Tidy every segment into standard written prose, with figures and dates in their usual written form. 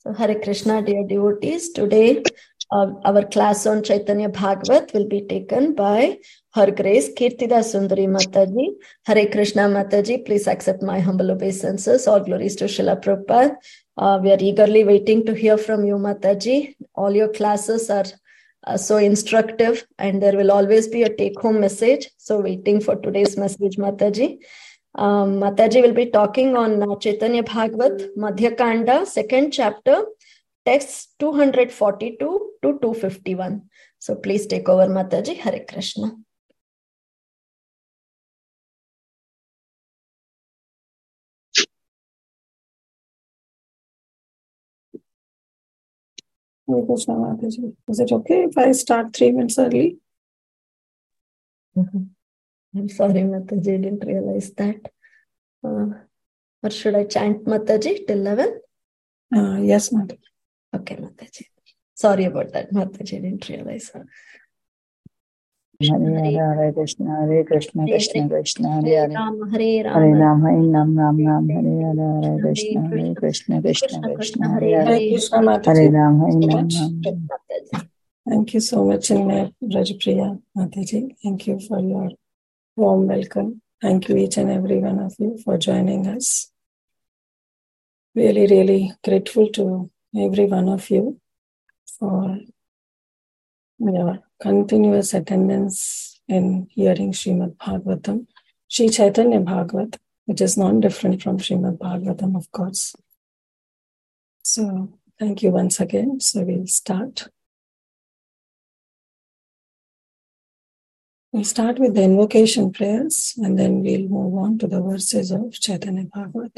So Hare Krishna, dear devotees. Today, our class on Chaitanya Bhagavat will be taken by Her Grace Kirtida Sundari Mataji. Hare Krishna Mataji, please accept my humble obeisances. All glories to Srila Prabhupada. We are eagerly waiting to hear from you, Mataji. All your classes are so instructive, and there will always be a take-home message. So waiting for today's message, Mataji. Mataji will be talking on Chaitanya Bhagavat, Madhya Kanda, second chapter, texts 242 to 251. So please take over, Mataji. Hare Krishna. Hare Krishna, Mataji. Is it okay if I start 3 minutes early? I'm sorry, Mataji, I didn't realize that. Or should I chant Mataji till 11? Yes, Mataji. Okay, Mataji. Sorry about that, Mataji, I didn't realize. Hare Krishna, Krishna Krishna, Hare Rama, Hare Rama, Ram Hare Krishna, Krishna Krishna, Hare Krishna, Hare Rama, Mataji. Thank you so much, Rajapriya, Mataji. Thank you for your warm welcome. Thank you each and every one of you for joining us. Really, really grateful to every one of you for your continuous attendance in hearing Srimad Bhagavatam, Sri Chaitanya Bhagavat, which is non-different from Srimad Bhagavatam, of course. So, thank you once again. So, we'll start. We'll start with the invocation prayers and then we'll move on to the verses of Chaitanya Bhagavat.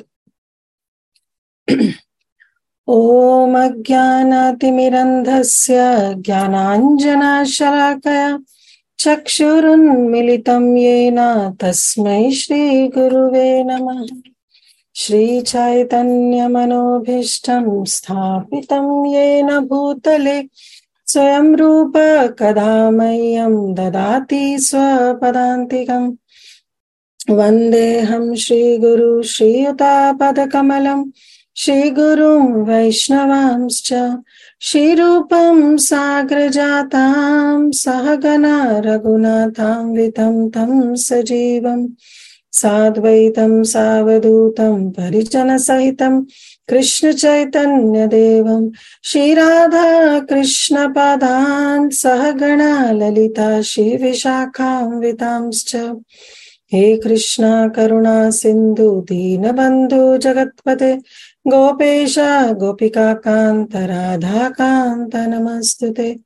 Om Ajnanaatimirandhasya Jnananjanashalakaya Chakshurunmilitam Yena Tasmai Shri Guruve Namah. Shri Chaitanya Manobhishtam Sthapitam Yena Bhutale Swayam Rupa Kadhamayam Dadati Swapadantikam. Vandeham Shri Guru Shri Yuta Padakamalam Shri Gurum Vaishnavamscha Shri Rupam Sagrajatam Sahagana Raghunatham Vitam Tam Sajivam Sadvaitam Savadutam Parijana Sahitam Krishna Chaitanya Devam Shri Radha Krishna Padan Sahagana Lalita Shri Vishakham Vitamscha. He Krishna Karuna Sindhu Deenabandhu Jagatpate Gopesha Gopika Kanta Radha Kanta Namastute.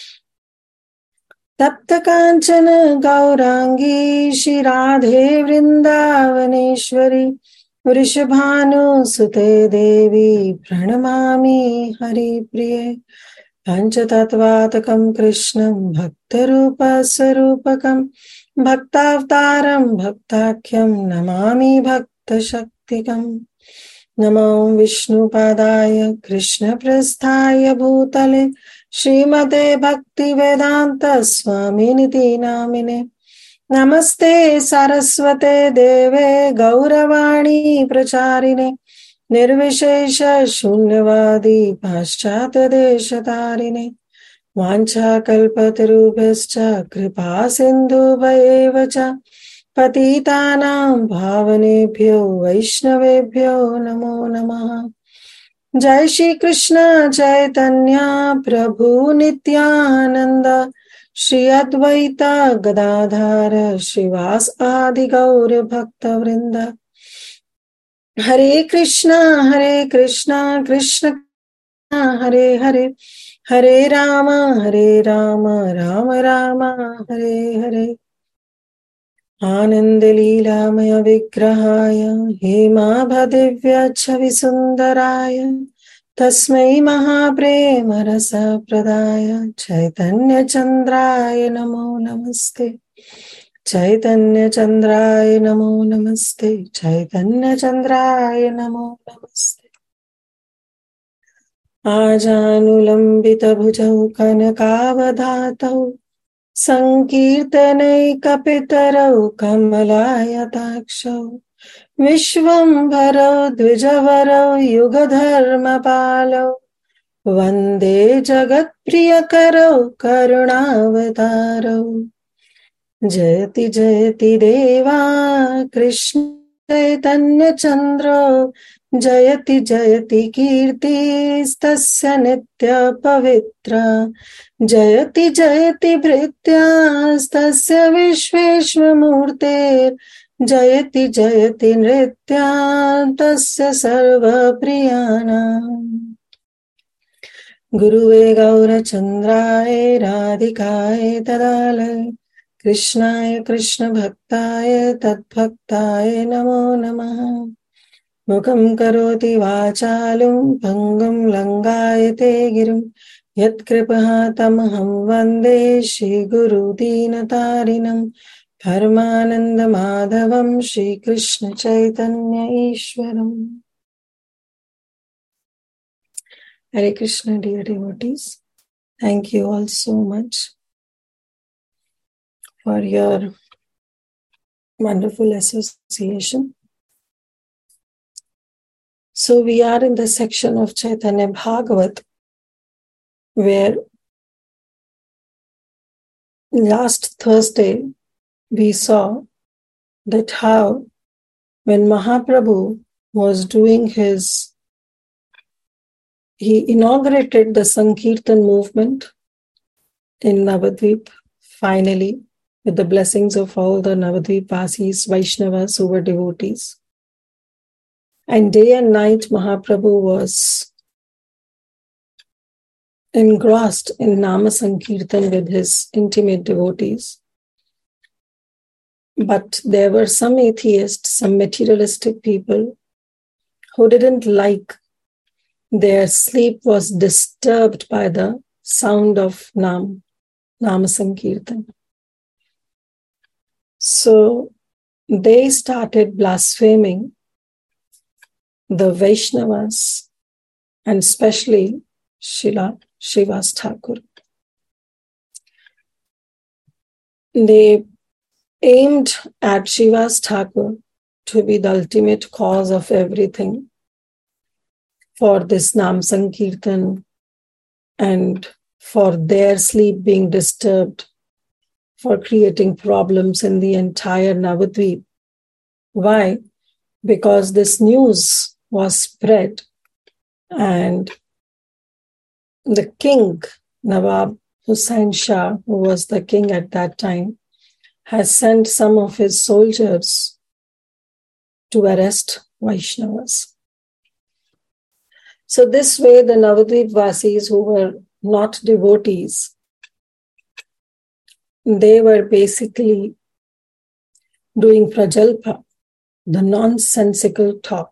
Tapta Kanchana Gaurangi Shri Radhe Vrindavaneshwari Vrishabhanu Sute Devi Pranamami Hari Priye. Panchatattvatakam Krishnam Bhaktarupa Sarupakam Bhaktavtaram Bhaktakyam Namami Bhakta Shaktikam. Namo Vishnu Padaya Krishna Prasthaya Bhutale Srimate Bhakti Vedanta Swaminiti Namine. Namaste Saraswate Deve Gauravani Pracharine Nirvishesha Shunyavadi Paschata Deshatarine. Vancha kalpatarubhascha kripa sindhu bhayevacha patitanam bhavanebhyo vaishnavebhyo namo namaha. Jai Shri Krishna Chaitanya Prabhu Nityananda Shri Advaita Gadadhara Shivas Adi Gaur Bhakta Vrinda. Hare Krishna Krishna Hare Hare Hare Rama, Rama Rama, Hare Hare. Anandalīlamaya vigrahaya, hemabhadivya chavisundaraya, tasmai mahaprema rasa pradaya, Chaitanya Chandraya namo namaste. Chaitanya Chandraya namo namaste. Chaitanya Chandraya namo namaste. Ajanulambita bhujau kanakavadhatau Sankirtanaikapitarau kamalayatakshav Vishvambarau dvijavarau yugadharmapalau Vande Jagat Priyakaro Karunavadaro Jayati Jayati Deva Krishna Chaitanya Chandra Jayati Jayati Kirti Stasya Nitya Pavitra Jayati Jayati Bhritya Stasya Vishveshwamurte Jayati Jayati Nritya Tasya Sarva Priyana Guruve Gaura Chandraya Radhikaya Tadalaya Krishnaya Krishna Bhaktaya Tadbhaktaya Namo Namaha Mukam Karoti Vachalum Bhangam Langayate Girim Yat Kripaha Tamaham Vande Shri Guru Dinatarinam Paramananda Madhavam Shri Krishna Chaitanya Ishwaram. Hare Krishna, dear devotees. Thank you all so much for your wonderful association. So we are in the section of Chaitanya Bhagavat where last Thursday we saw that how when Mahaprabhu was doing he inaugurated the Sankirtan movement in Navadvip, finally, with the blessings of all the Navadvip Vasis, Vaishnavas who were devotees. And day and night, Mahaprabhu was engrossed in Nama Sankirtan with his intimate devotees. But there were some atheists, some materialistic people who didn't like their sleep was disturbed by the sound of Nama Sankirtan. So they started blaspheming the Vaishnavas and especially Srila Srivas Thakur. They aimed at Srivas Thakur to be the ultimate cause of everything for this Nam Sankirtan and for their sleep being disturbed, for creating problems in the entire Navadvip. Why? Because this news was spread and the king, Nawab Hussain Shah, who was the king at that time, has sent some of his soldiers to arrest Vaishnavas. So this way the Navadvip Vasis who were not devotees, they were basically doing prajalpa, the nonsensical talk,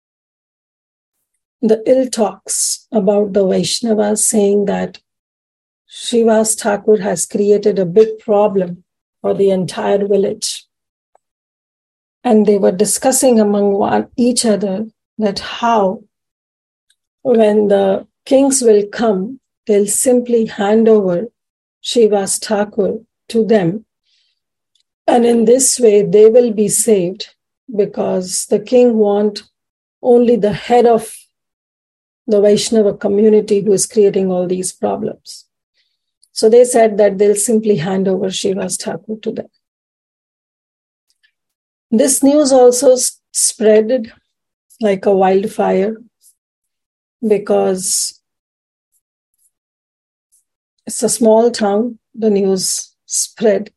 the ill talks about the Vaishnavas, saying that Srivas Thakur has created a big problem for the entire village. And they were discussing among each other that how when the kings will come, they'll simply hand over Srivas Thakur to them. And in this way, they will be saved because the king wants only the head of the Vaishnava community who is creating all these problems. So they said that they'll simply hand over Srivas Thakur to them. This news also spread like a wildfire because it's a small town, the news spread.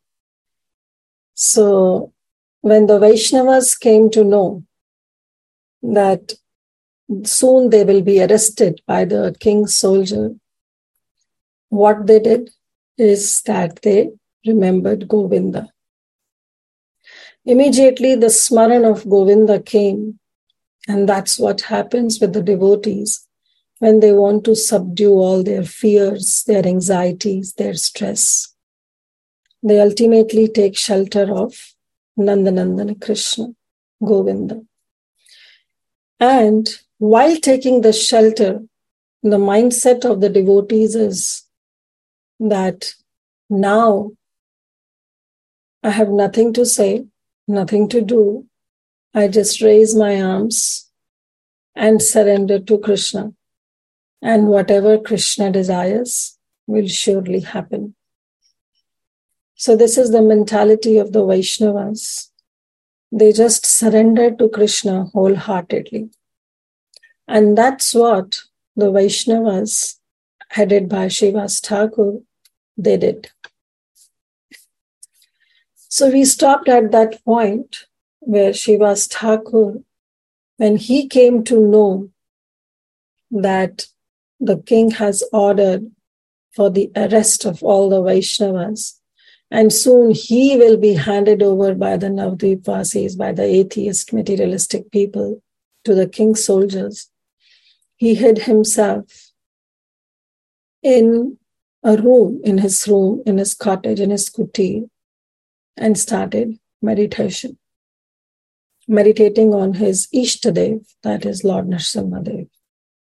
So when the Vaishnavas came to know that soon they will be arrested by the king's soldier, what they did is that they remembered Govinda. Immediately the smaran of Govinda came, and that's what happens with the devotees when they want to subdue all their fears, their anxieties, their stress. They ultimately take shelter of Nandanandana Krishna, Govinda. And while taking the shelter, the mindset of the devotees is that now I have nothing to say, nothing to do. I just raise my arms and surrender to Krishna. and whatever Krishna desires will surely happen. So this is the mentality of the Vaishnavas. They just surrender to Krishna wholeheartedly. And that's what the Vaishnavas, headed by Srivas Thakur, they did. So we stopped at that point where Srivas Thakur, when he came to know that the king has ordered for the arrest of all the Vaishnavas, and soon he will be handed over by the Navadvipvasis, by the atheist, materialistic people, to the king's soldiers. He hid himself in a room, in his cottage, in his kutir, and started meditation. Meditating on his Ishtadev, that is Lord Nrsimhadev.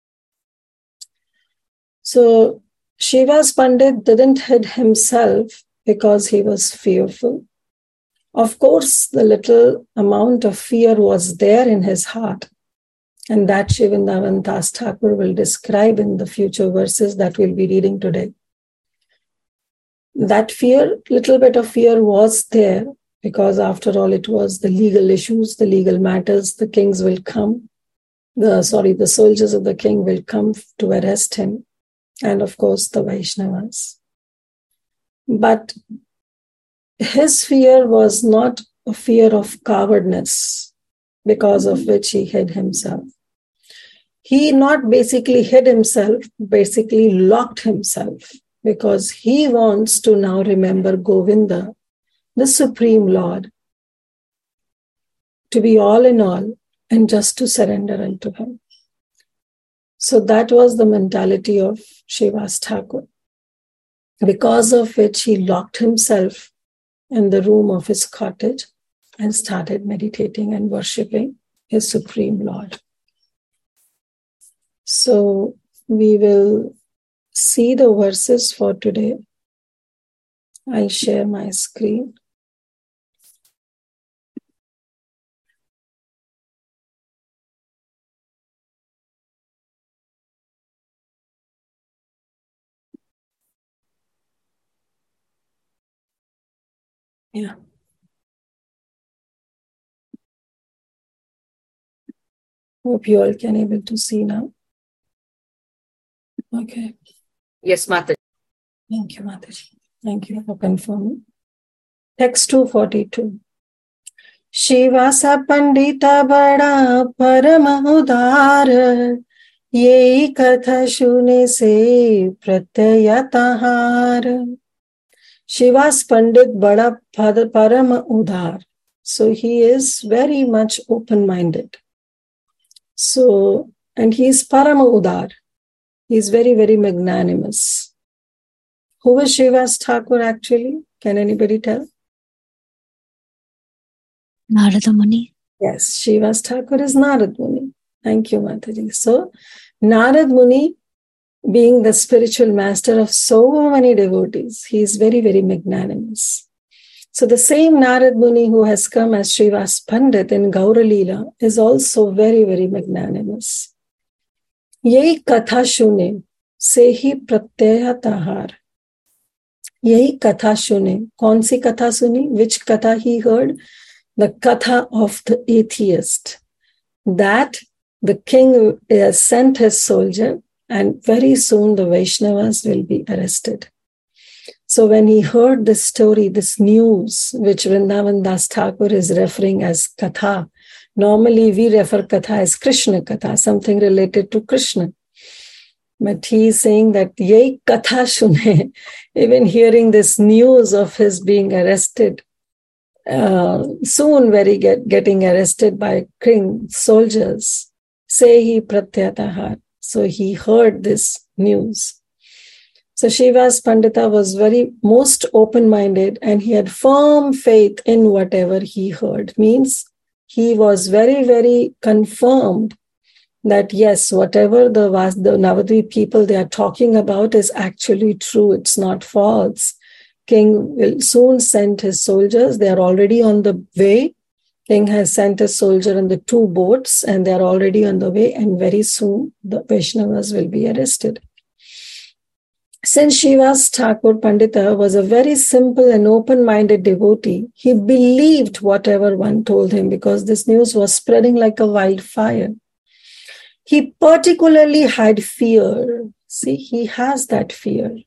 So Srivas Pandit didn't hide himself because he was fearful. Of course, the little amount of fear was there in his heart, and that Sri Vrindavan Das Thakur will describe in the future verses that we'll be reading today. That fear, little bit of fear was there, because after all, it was the legal issues, the legal matters. The kings will come, the soldiers of the king will come to arrest him, and of course the Vaishnavas. But his fear was not a fear of cowardness, because of which he hid himself. He not basically hid himself, basically locked himself, because he wants to now remember Govinda, the Supreme Lord, to be all in all and just to surrender unto him. So that was the mentality of Srivas Thakur, because of which he locked himself in the room of his cottage and started meditating and worshipping his Supreme Lord. So we will see the verses for today. I'll share my screen. Yeah. Hope you all can able to see now. Okay. Yes, Mataji. Thank you, Mataji. Thank you for confirming. Text 242. Srivasa Pandita Bada Parama Udar, Yei Katha Shune Se Pratyayatahar. Srivas Pandit Bada Parama Udar. So he is very much open-minded. So, and he is Parama Udar. He is very, very magnanimous. Who was Srivas Thakur actually? Can anybody tell? Narada Muni. Yes, Srivas Thakur is Narad Muni. Thank you, Mataji. So, Narad Muni, being the spiritual master of so many devotees, he is very, very magnanimous. So, the same Narad Muni who has come as Srivas Pandit in Gaura Leela is also very, very magnanimous. Yehi katha shune, sehi pratyayatahar. Yehi katha shune. Kaun si katha suni? Which katha he heard? The katha of the atheist. That the king has sent his soldier, and very soon the Vaishnavas will be arrested. So when he heard this story, this news, which Vrindavan Das Thakur is referring as katha, normally we refer katha as Krishna katha, something related to Krishna. But he is saying that Yei katha shune, even hearing this news of his being arrested, soon very getting arrested by king soldiers, sehi pratyayatahar. So he heard this news. So Srivas Pandita was very most open-minded, and he had firm faith in whatever he heard. Means he was very, very confirmed that yes, whatever the Navadvip people they are talking about is actually true. It's not false. King will soon send his soldiers. They are already on the way, King has sent a soldier on the 2 boats and they are already on the way, and very soon the Vaishnavas will be arrested. Since Srivas Thakur Pandita was a very simple and open-minded devotee, he believed whatever one told him because this news was spreading like a wildfire. He particularly had fear. See, he has that fear.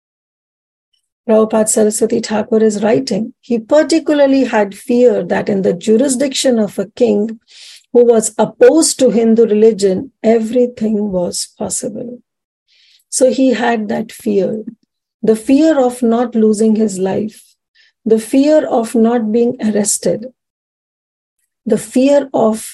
Prabhupada Saraswati Thakur is writing, he particularly had fear that in the jurisdiction of a king who was opposed to Hindu religion, everything was possible. So he had that fear, the fear of not losing his life, the fear of not being arrested, the fear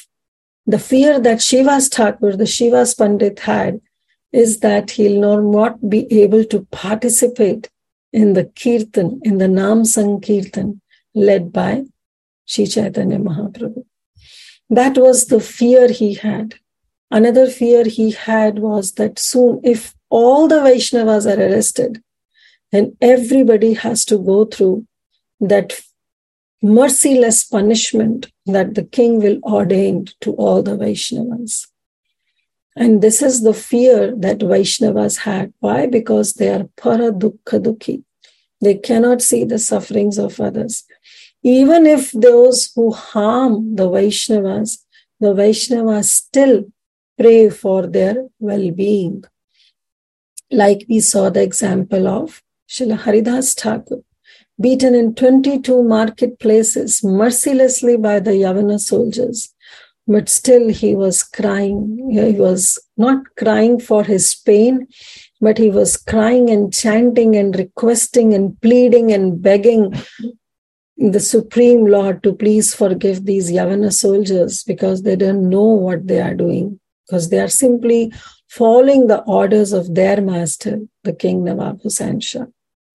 that Srivas Thakur, the Srivas Pandit had, is that he'll not be able to participate in the Kirtan, in the Nam Sankirtan led by Sri Chaitanya Mahaprabhu. That was the fear he had. Another fear he had was that soon, if all the Vaishnavas are arrested, then everybody has to go through that merciless punishment that the king will ordain to all the Vaishnavas. And this is the fear that Vaishnavas had. Why? Because they are para dukkha dukhi. They cannot see the sufferings of others. Even if those who harm the Vaishnavas still pray for their well-being. Like we saw the example of Srila Haridas Thakur, beaten in 22 marketplaces mercilessly by the Yavana soldiers. But still he was crying. He was not crying for his pain, but he was crying and chanting and requesting and pleading and begging the Supreme Lord to please forgive these Yavana soldiers because they don't know what they are doing, because they are simply following the orders of their master, the King Nawab Hussain Shah.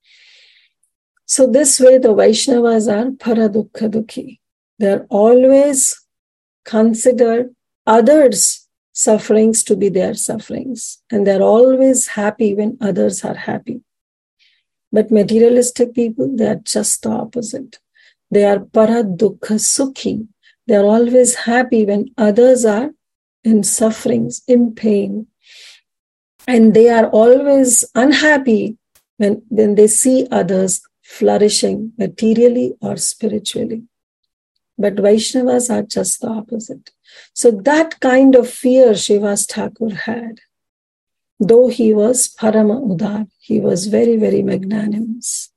So this way the Vaishnavas are para dukkha dukhi. They are always consider others' sufferings to be their sufferings. And they're always happy when others are happy. But materialistic people, they are just the opposite. They are para dukkha sukhi. They are always happy when others are in sufferings, in pain. And they are always unhappy when they see others flourishing materially or spiritually. But Vaishnavas are just the opposite. So that kind of fear Srivas Thakur had. Though he was Parama Udar, he was very, very magnanimous.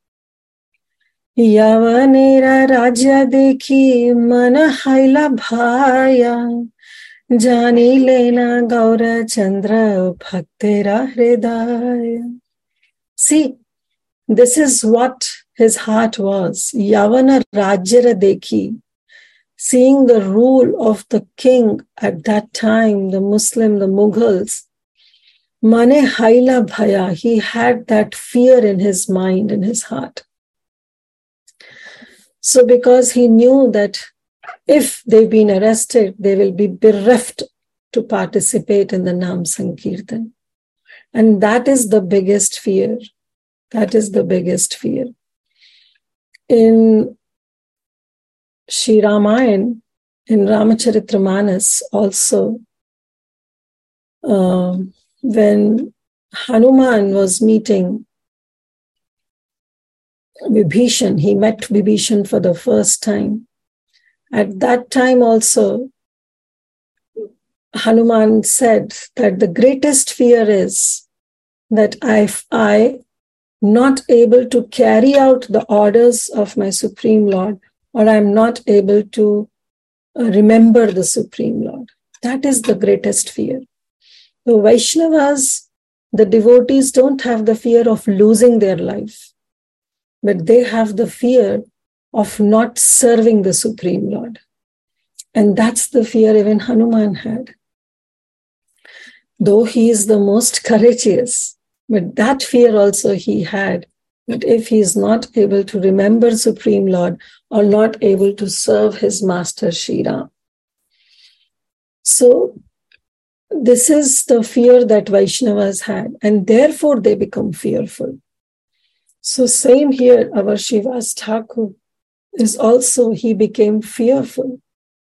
Yavanera Raja Dekhi Mana Haila Bhaya Jani Lena Gaura Chandra Bhaktera Hridaya. See, this is what his heart was. Yavana Rajyara Dekhi. Seeing the rule of the king at that time, the Muslim, the Mughals, Mane Haila Bhaya, he had that fear in his mind, in his heart. So because he knew that if they've been arrested, they will be bereft to participate in the Nam Sankirtan. And that is the biggest fear. That is the biggest fear. In Sri Ramayana, in Ramacharitra also, when Hanuman was meeting Vibhishan, he met Vibhishan for the first time. At that time also, Hanuman said that the greatest fear is that I not able to carry out the orders of my Supreme Lord, or I'm not able to remember the Supreme Lord. That is the greatest fear. The Vaishnavas, the devotees, don't have the fear of losing their life, but they have the fear of not serving the Supreme Lord. And that's the fear even Hanuman had. Though he is the most courageous, but that fear also he had, that if he is not able to remember Supreme Lord or not able to serve his master Shri Ram. So this is the fear that Vaishnavas had, and therefore they become fearful. So same here, our Srivas Thakur is also, he became fearful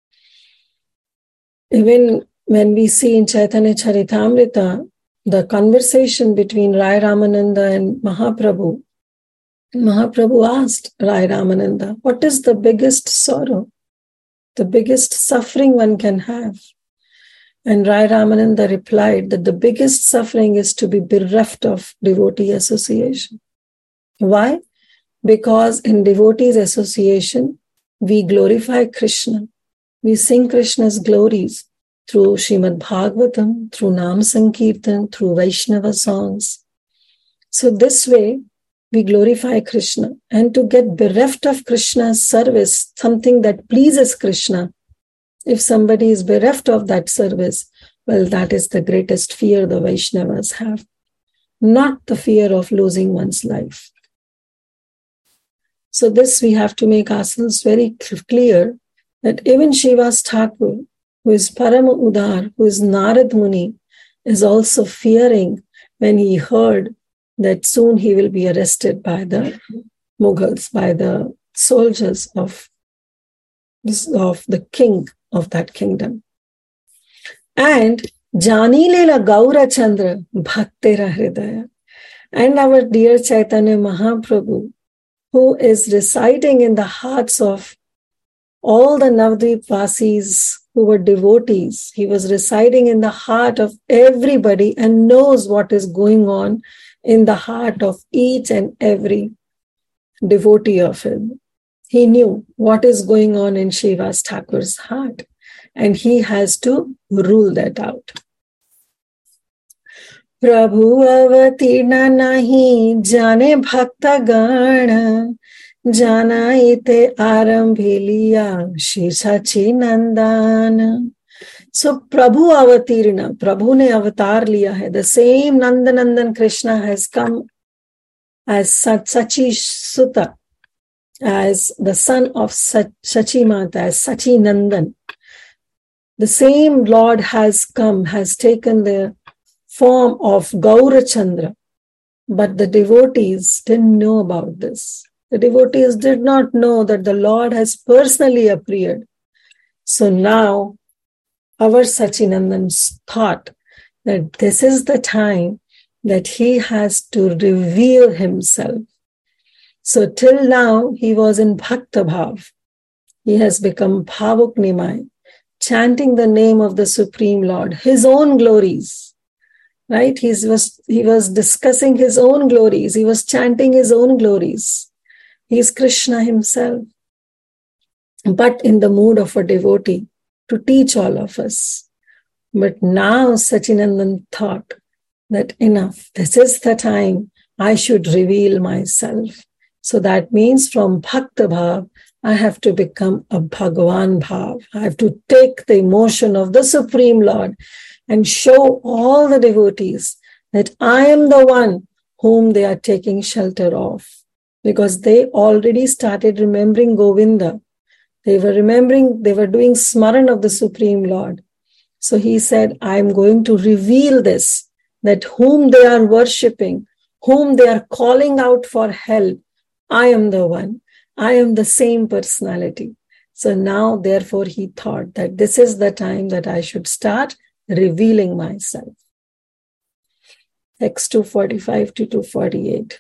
Even when we see in Chaitanya Charitamrita, the conversation between Rai Ramananda and Mahaprabhu, Mahaprabhu asked Rai Ramananda, what is the biggest sorrow, the biggest suffering one can have? And Rai Ramananda replied that the biggest suffering is to be bereft of devotee association. Why? Because in devotees association, we glorify Krishna. We sing Krishna's glories through Srimad Bhagavatam, through Nam Sankirtan, through Vaishnava songs. So this way, we glorify Krishna. And to get bereft of Krishna's service, something that pleases Krishna, if somebody is bereft of that service, well, that is the greatest fear the Vaishnavas have, not the fear of losing one's life. So this we have to make ourselves very clear that even Srivas Thakur, who is Parama Udar, who is Narad Muni, is also fearing when he heard that soon he will be arrested by the Mughals, by the soldiers of the king of that kingdom. And Jani Lela Gaura Chandra Bhaktera Hridaya. And our dear Chaitanya Mahaprabhu, who is residing in the hearts of all the Navadvip Vasis who were devotees. He was residing in the heart of everybody and knows what is going on in the heart of each and every devotee of him. He knew what is going on in Srivas Thakur's heart, and he has to rule that out. Prabhu avatirna nahi jane bhakta gana jana ite arambhiliya Shri Sachi Nandana. So Prabhu avatirna, Prabhu ne avatar liya hai. The same Nandanandan Krishna has come as Sachi Sutta, as the son of Sachi Mata, as Sachi Nandan. The same Lord has come, has taken the form of Gaurachandra, but the devotees didn't know about this. The devotees did not know that the Lord has personally appeared. So now our Sachinandan thought that this is the time that he has to reveal himself. So till now he was in Bhakta Bhav. He has become Bhavuk Nimai, chanting the name of the Supreme Lord, his own glories. Right? He was discussing his own glories. He was chanting his own glories. He is Krishna himself, but in the mood of a devotee to teach all of us. But now Sachinandan thought that enough, this is the time I should reveal myself. So that means from Bhakta Bhav, I have to become a Bhagavan Bhav. I have to take the emotion of the Supreme Lord and show all the devotees that I am the one whom they are taking shelter of. Because they already started remembering Govinda. They were doing Smaran of the Supreme Lord. So he said, I am going to reveal this, that whom they are worshipping, whom they are calling out for help, I am the one. I am the same personality. So now, therefore, he thought that this is the time that I should start revealing myself. Text 245 to 248.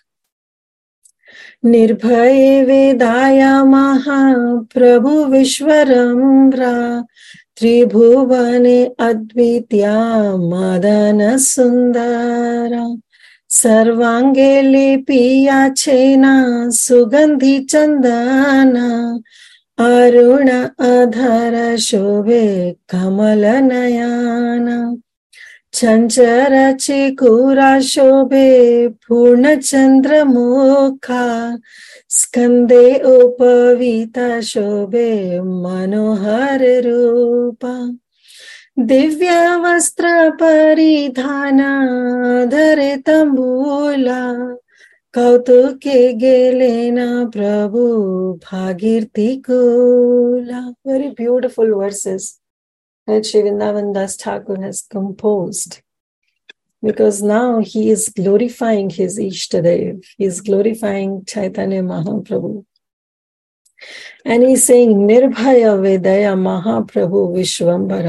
Nirbhaye Vedaya Maha Prabhu Vishwarambra Tribhuvane Advitya Madana Sundara Sarvange Lipiya Chena Sugandhi Chandana Aruna Adhara Shobhe Kamala Nayana Chanchara Chikura Shobhe Purna Chandra Mukha Skande Upavita Shobhe Manohar Rupa Divya Vastra Paridhana Dhare Tambula Kautuke Gelena Prabhu Bhagirti Kula. Very beautiful verses that Sri Vrindavan Das Thakur has composed, because now he is glorifying his Ishtadev, he is glorifying Chaitanya Mahaprabhu. And he's saying, Nirbhaya Vedaya Mahaprabhu Vishwambara.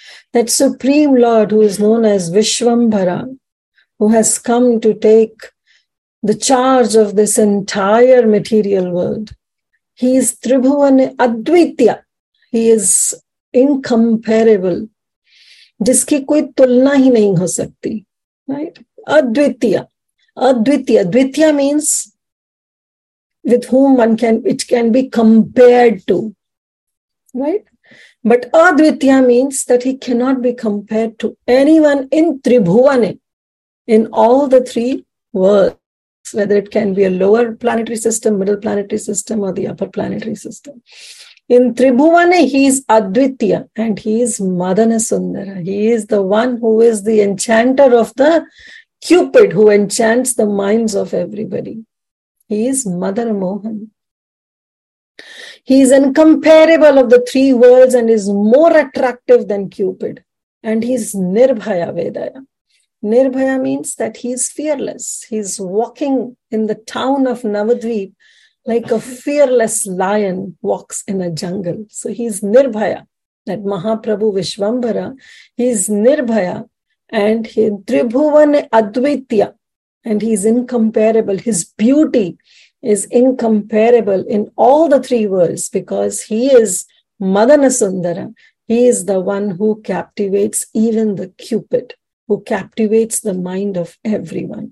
that Supreme Lord who is known as Vishwambhara, who has come to take the charge of this entire material world. He is Tribhuvan Advitya. He is incomparable. जिसकी कोई तुलना ही नहीं हो सकती. Right? Advitya. Advitya. Dvitya means with whom it can be compared to. Right? But Advitya means that he cannot be compared to anyone in Tribhuvane, in all the three worlds, whether it can be a lower planetary system, middle planetary system, or the upper planetary system. In Tribhuvane, he is Advitya and he is Madana Sundara. He is the one who is the enchanter of the Cupid, who enchants the minds of everybody. He is Madana Mohan. He is incomparable of the three worlds and is more attractive than Cupid. And he is Nirbhaya Vedaya. Nirbhaya means that he is fearless. He is walking in the town of Navadvip like a fearless lion walks in a jungle. So he is Nirbhaya. That Mahaprabhu Vishwambhara, he is Nirbhaya and he Tribhuvan Advitya. And he is incomparable. His beauty is incomparable in all the three worlds because he is Madana Sundara. He is the one who captivates even the Cupid, who captivates the mind of everyone.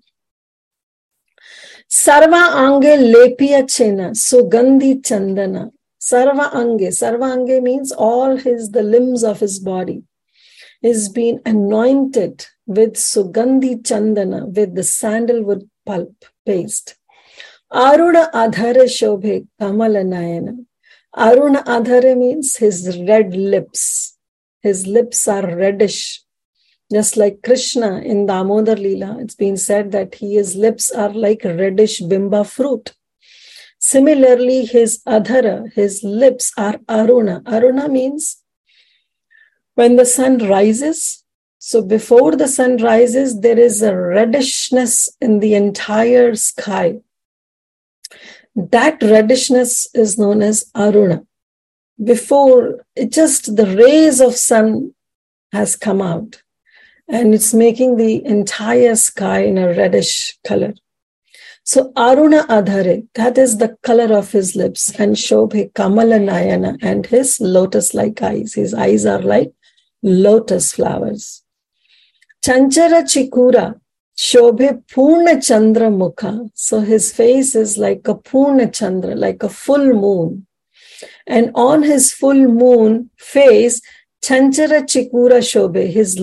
Sarva Ange Lepya Chena Sugandhi Chandana. Sarva Ange means all the limbs of his body is being anointed with Sugandhi Chandana, with the sandalwood pulp paste. Aruna Adhare Shobhe Kamala Nayana. Aruna Adhare means his red lips. His lips are reddish. Just like Krishna in Damodar Leela, it's been said that his lips are like reddish bimba fruit. Similarly, his adhara, his lips are aruna. Aruna means when the sun rises. So before the sun rises, there is a reddishness in the entire sky. That reddishness is known as aruna. Before, just the rays of sun has come out. And it's making the entire sky in a reddish color. So Aruna Adhare, that is the color of his lips. And Shobhe Kamala Nayana, and his lotus-like eyes. His eyes are like lotus flowers. Chanchara Chikura, Shobhe Purna Chandra Mukha. So his face is like a Purna Chandra, like a full moon. And on his full moon face, Chanchara Chikura Shobhe, his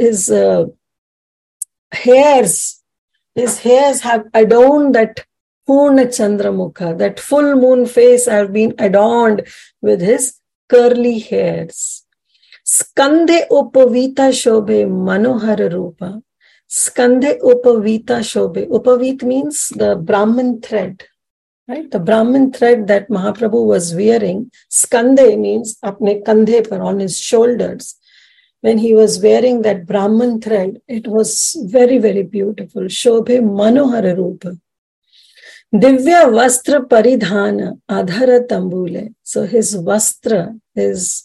hairs have adorned that Purna Chandra Mukha, that full moon face have been adorned with his curly hairs. Skandhe Upavita Shobhe Manohara Rupa. Skandhe Upavita Shobhe. Upavit means the Brahmin thread. Right? The Brahmin thread that Mahaprabhu was wearing, Skandhe means apne kandhe par, on his shoulders. When he was wearing that Brahmin thread, it was very, very beautiful. Shobhe Manohara Rupa. Divya Vastra Paridhana Adhara Tambule. So his Vastra, his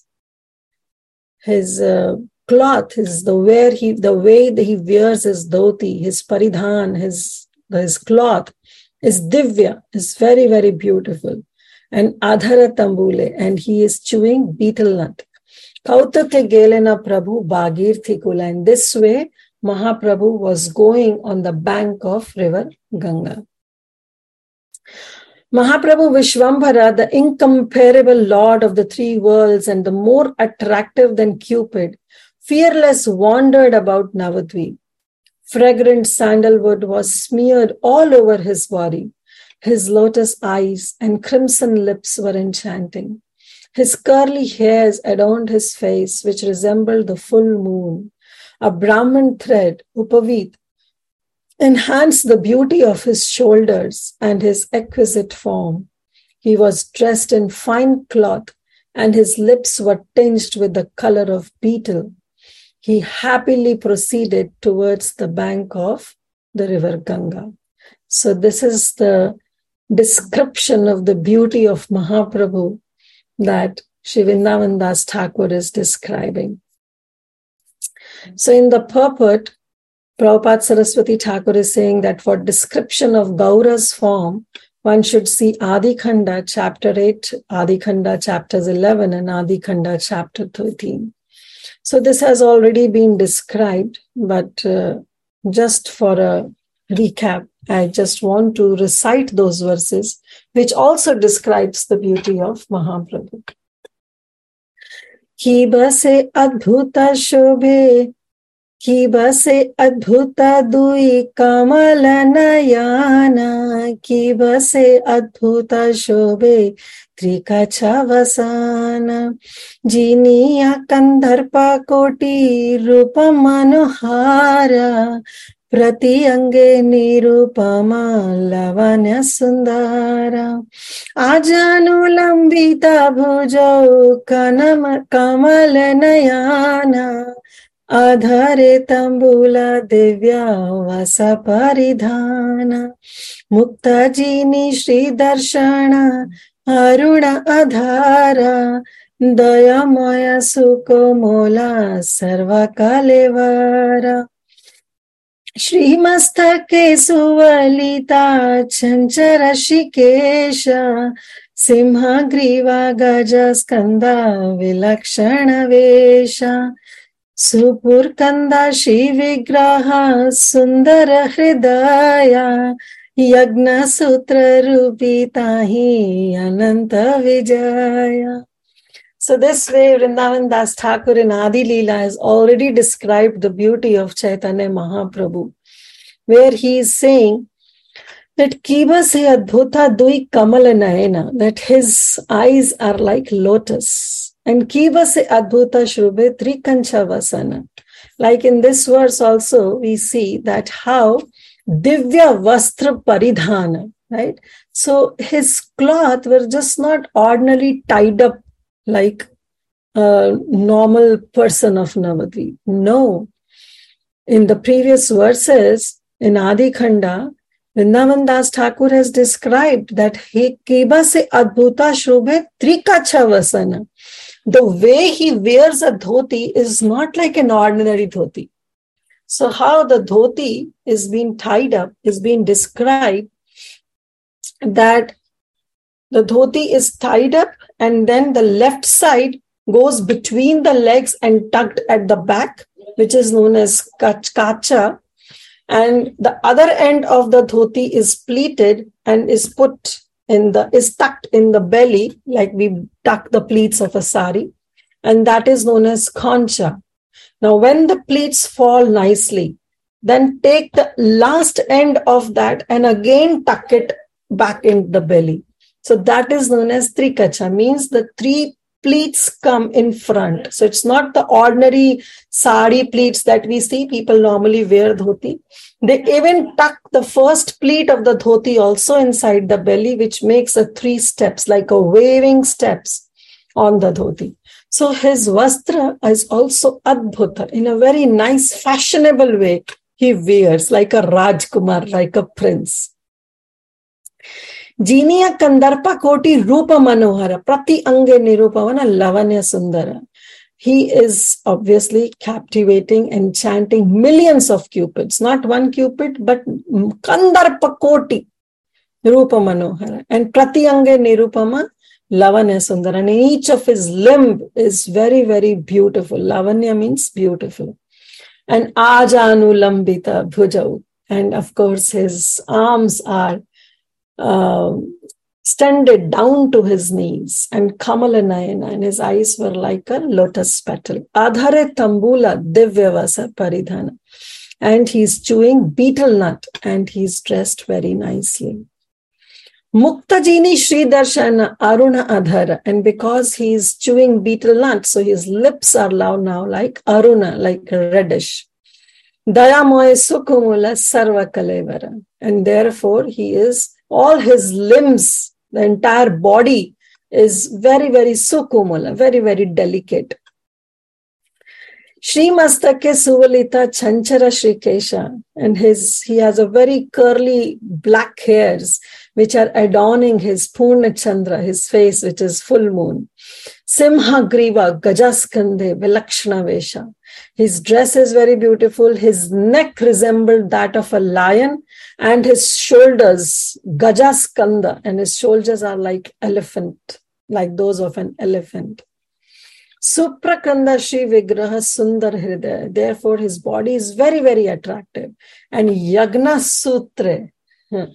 cloth, the way that he wears his dhoti, his paridhan, his cloth, is divya, is very, very beautiful. And Adhara Tambule, and he is chewing betel nut. Kautake Gelena Prabhu Bhagirthi Kula. And this way, Mahaprabhu was going on the bank of river Ganga. Mahaprabhu Vishwambhara, the incomparable lord of the three worlds and the more attractive than Cupid, fearless wandered about Navadvip. Fragrant sandalwood was smeared all over his body. His lotus eyes and crimson lips were enchanting. His curly hairs adorned his face, which resembled the full moon. A Brahmin thread, Upavit, enhanced the beauty of his shoulders and his exquisite form. He was dressed in fine cloth, and his lips were tinged with the color of betel. He happily proceeded towards the bank of the river Ganga. So this is the description of the beauty of Mahaprabhu that Sri Vrindavan Das Thakur is describing. So in the purport, Prabhupada Saraswati Thakur is saying that for description of Gaura's form, one should see Adi Khanda chapter 8, Adi Khanda chapters 11 and Adi Khanda chapter 13. So this has already been described, but just for a recap, I just want to recite those verses, which also describes the beauty of Mahaprabhu. Ki base adbhuta shobhe, ki base adbhuta dui kamala nayana, ki base adbhuta shobhe trikacha vasana, jiniya kandharpa koti rupa manohara, prati ange nirupama lavanya sundara, ajanu lambita bhujau kamal nayana, adhare tambula divya vasa paridhana, mukta jini shri darshana aruna adhara, dayamaya sukomola sarva kalevara, Shrimastake suvalita chanchara shikesha, simha griva gaja skanda vilakshana vesha, supurkanda shivigraha sundara hridaya, yagna sutra rupitahi ananta vijaya. So this way, Vrindavan Das Thakur in Adi Leela has already described the beauty of Chaitanya Mahaprabhu, where he is saying that Kiba se adbhuta dui kamala nayana, that his eyes are like lotus, and Kiba se adbhuta shrubhe trikancha vasana. Like in this verse also, we see that how divya vastra paridhana, right? So his cloth were just not ordinarily tied up like a normal person of Navadvip. No. In the previous verses, in Adi Khanda, Vrindavan Das Thakur has described that he Kiba se adbhuta shobhe trikacha vasana. The way he wears a dhoti is not like an ordinary dhoti. So how the dhoti is being tied up is being described that the dhoti is tied up and then the left side goes between the legs and tucked at the back, which is known as kacha. And the other end of the dhoti is pleated and is tucked in the belly, like we tuck the pleats of a sari. And that is known as concha. Now, when the pleats fall nicely, then take the last end of that and again tuck it back in the belly. So that is known as trikacha, means the three pleats come in front. So it's not the ordinary sari pleats that we see. People normally wear dhoti. They even tuck the first pleat of the dhoti also inside the belly, which makes a 3 steps, like a waving steps on the dhoti. So his vastra is also adbhuta, in a very nice, fashionable way. He wears like a Rajkumar, like a prince. Jiniya kandarpa koti rupa manohara, prati ange nirupavana lavanya sundara. He is obviously captivating, enchanting millions of cupids, not one cupid, but kandarpa koti rupa manohara. And prati ange nirupama lavanya sundara. And each of his limb is very, very beautiful. Lavanya means beautiful. And ajanu lambita bhujau. And of course, his arms are extended down to his knees, and Kamala Nayana, and his eyes were like a lotus petal. Adhare tambula divyavasa paridhana. And he's chewing betel nut, and he's dressed very nicely. Muktajini Shri Darshana Aruna Adhara. And because he's chewing betel nut, so his lips are now like Aruna, like reddish. Dayamoye Sukumula Sarva Kalevara. And therefore he is, all his limbs, the entire body is very, very sukumula, very, very delicate. Srimastake Suvalita Chanchara Shrikesha, and he has a very curly black hairs which are adorning his Purna Chandra, his face, which is full moon. Simha Griva Gajaskande Vilakshana Vesha. His dress is very beautiful. His neck resembled that of a lion, and his shoulders, Gajaskanda, and his shoulders are like elephant, like those of an elephant. Suprakanda Shri Vigraha Sundar Hridaya. Therefore, his body is very, very attractive. And Yagna Sutre, the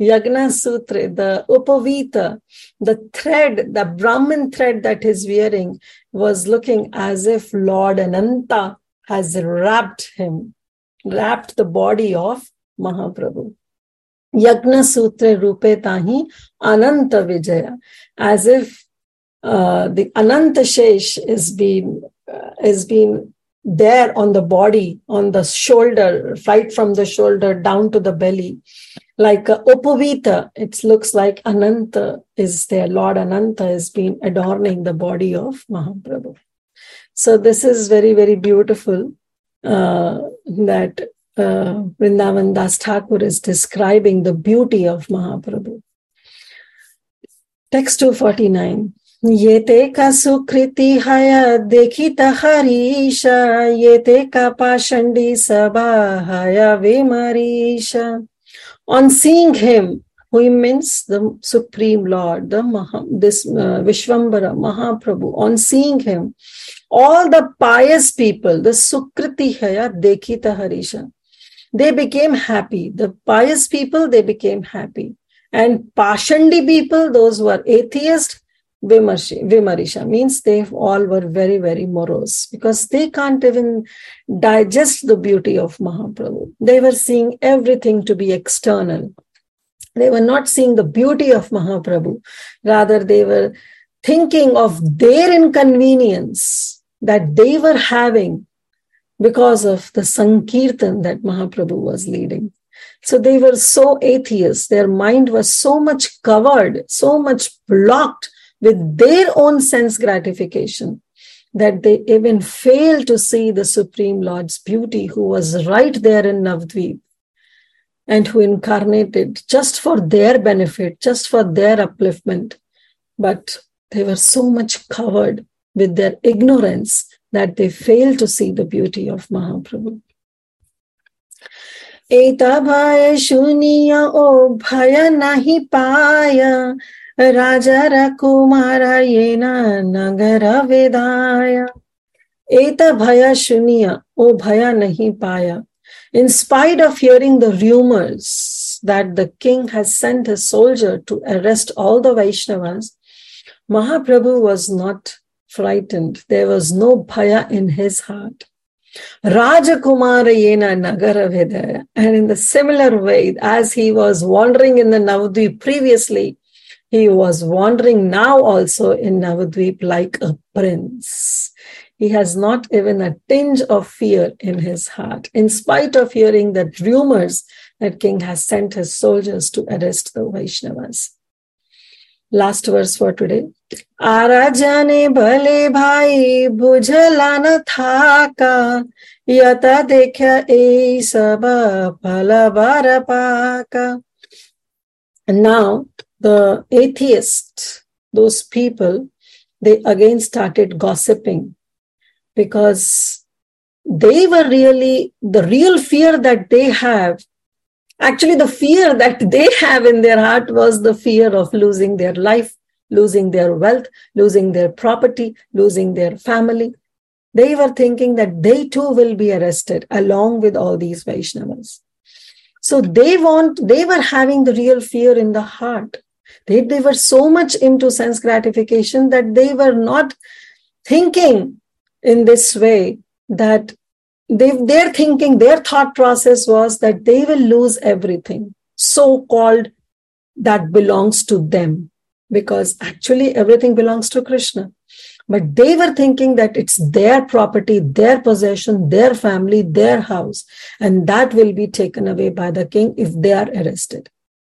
Upavita, the thread, the Brahmin thread that he's wearing was looking as if Lord Ananta has wrapped the body of Mahaprabhu. Yagna Sutre Rupe Tahi Ananta Vijaya, as if the Ananta Shesh is being there on the body, on the shoulder, right from the shoulder down to the belly. Like Upavita, it looks like Ananta is there. Lord Ananta has been adorning the body of Mahaprabhu. So this is very, very beautiful that Vrindavan Das Thakur is describing the beauty of Mahaprabhu. Text 249. Yete ka sukriti haya dekhita harisha, yete ka pashandi sabha haya vimarisha. On seeing him, who means the Supreme Lord, Vishwambara, Mahaprabhu, on seeing him, all the pious people, the sukriti haya dekhita harisha, they became happy. The pious people, they became happy. And pashandi people, those who are atheists, Vimarisha, means they all were very, very morose because they can't even digest the beauty of Mahaprabhu. They were seeing everything to be external. They were not seeing the beauty of Mahaprabhu. Rather, they were thinking of their inconvenience that they were having because of the Sankirtan that Mahaprabhu was leading. So they were so atheist. Their mind was so much covered, so much blocked with their own sense gratification that they even failed to see the Supreme Lord's beauty, who was right there in Navadvip and who incarnated just for their benefit, just for their upliftment. But they were so much covered with their ignorance that they failed to see the beauty of Mahaprabhu. Eta bhaya shuniya o bhaya nahi paya, Raja Rakumara Yena Nagara Vedaya. Eta bhaya shuniya, o bhaya nahi paya. In spite of hearing the rumors that the king has sent a soldier to arrest all the Vaishnavas, Mahaprabhu was not frightened. There was no bhaya in his heart. Rajakumara Yena Nagara Vedaya. And in the similar way, as he was wandering in the Navadvip previously, he was wandering now also in Navadvip like a prince. He has not even a tinge of fear in his heart, in spite of hearing the rumors that king has sent his soldiers to arrest the Vaishnavas. Last verse for today. Arajane bhale bhai bujhalana thaka, yata dekhya ei sabha phala barapaka. And now the atheists, those people, they again started gossiping because they were really, the real fear that they have, actually the fear that they have in their heart was the fear of losing their life, losing their wealth, losing their property, losing their family. They were thinking that they too will be arrested along with all these Vaishnavas. So they were having the real fear in the heart. They were so much into sense gratification that they were not thinking in this way, that their thinking, their thought process was that they will lose everything, so-called that belongs to them, because actually everything belongs to Krishna. But they were thinking that it's their property, their possession, their family, their house, and that will be taken away by the king if they are arrested.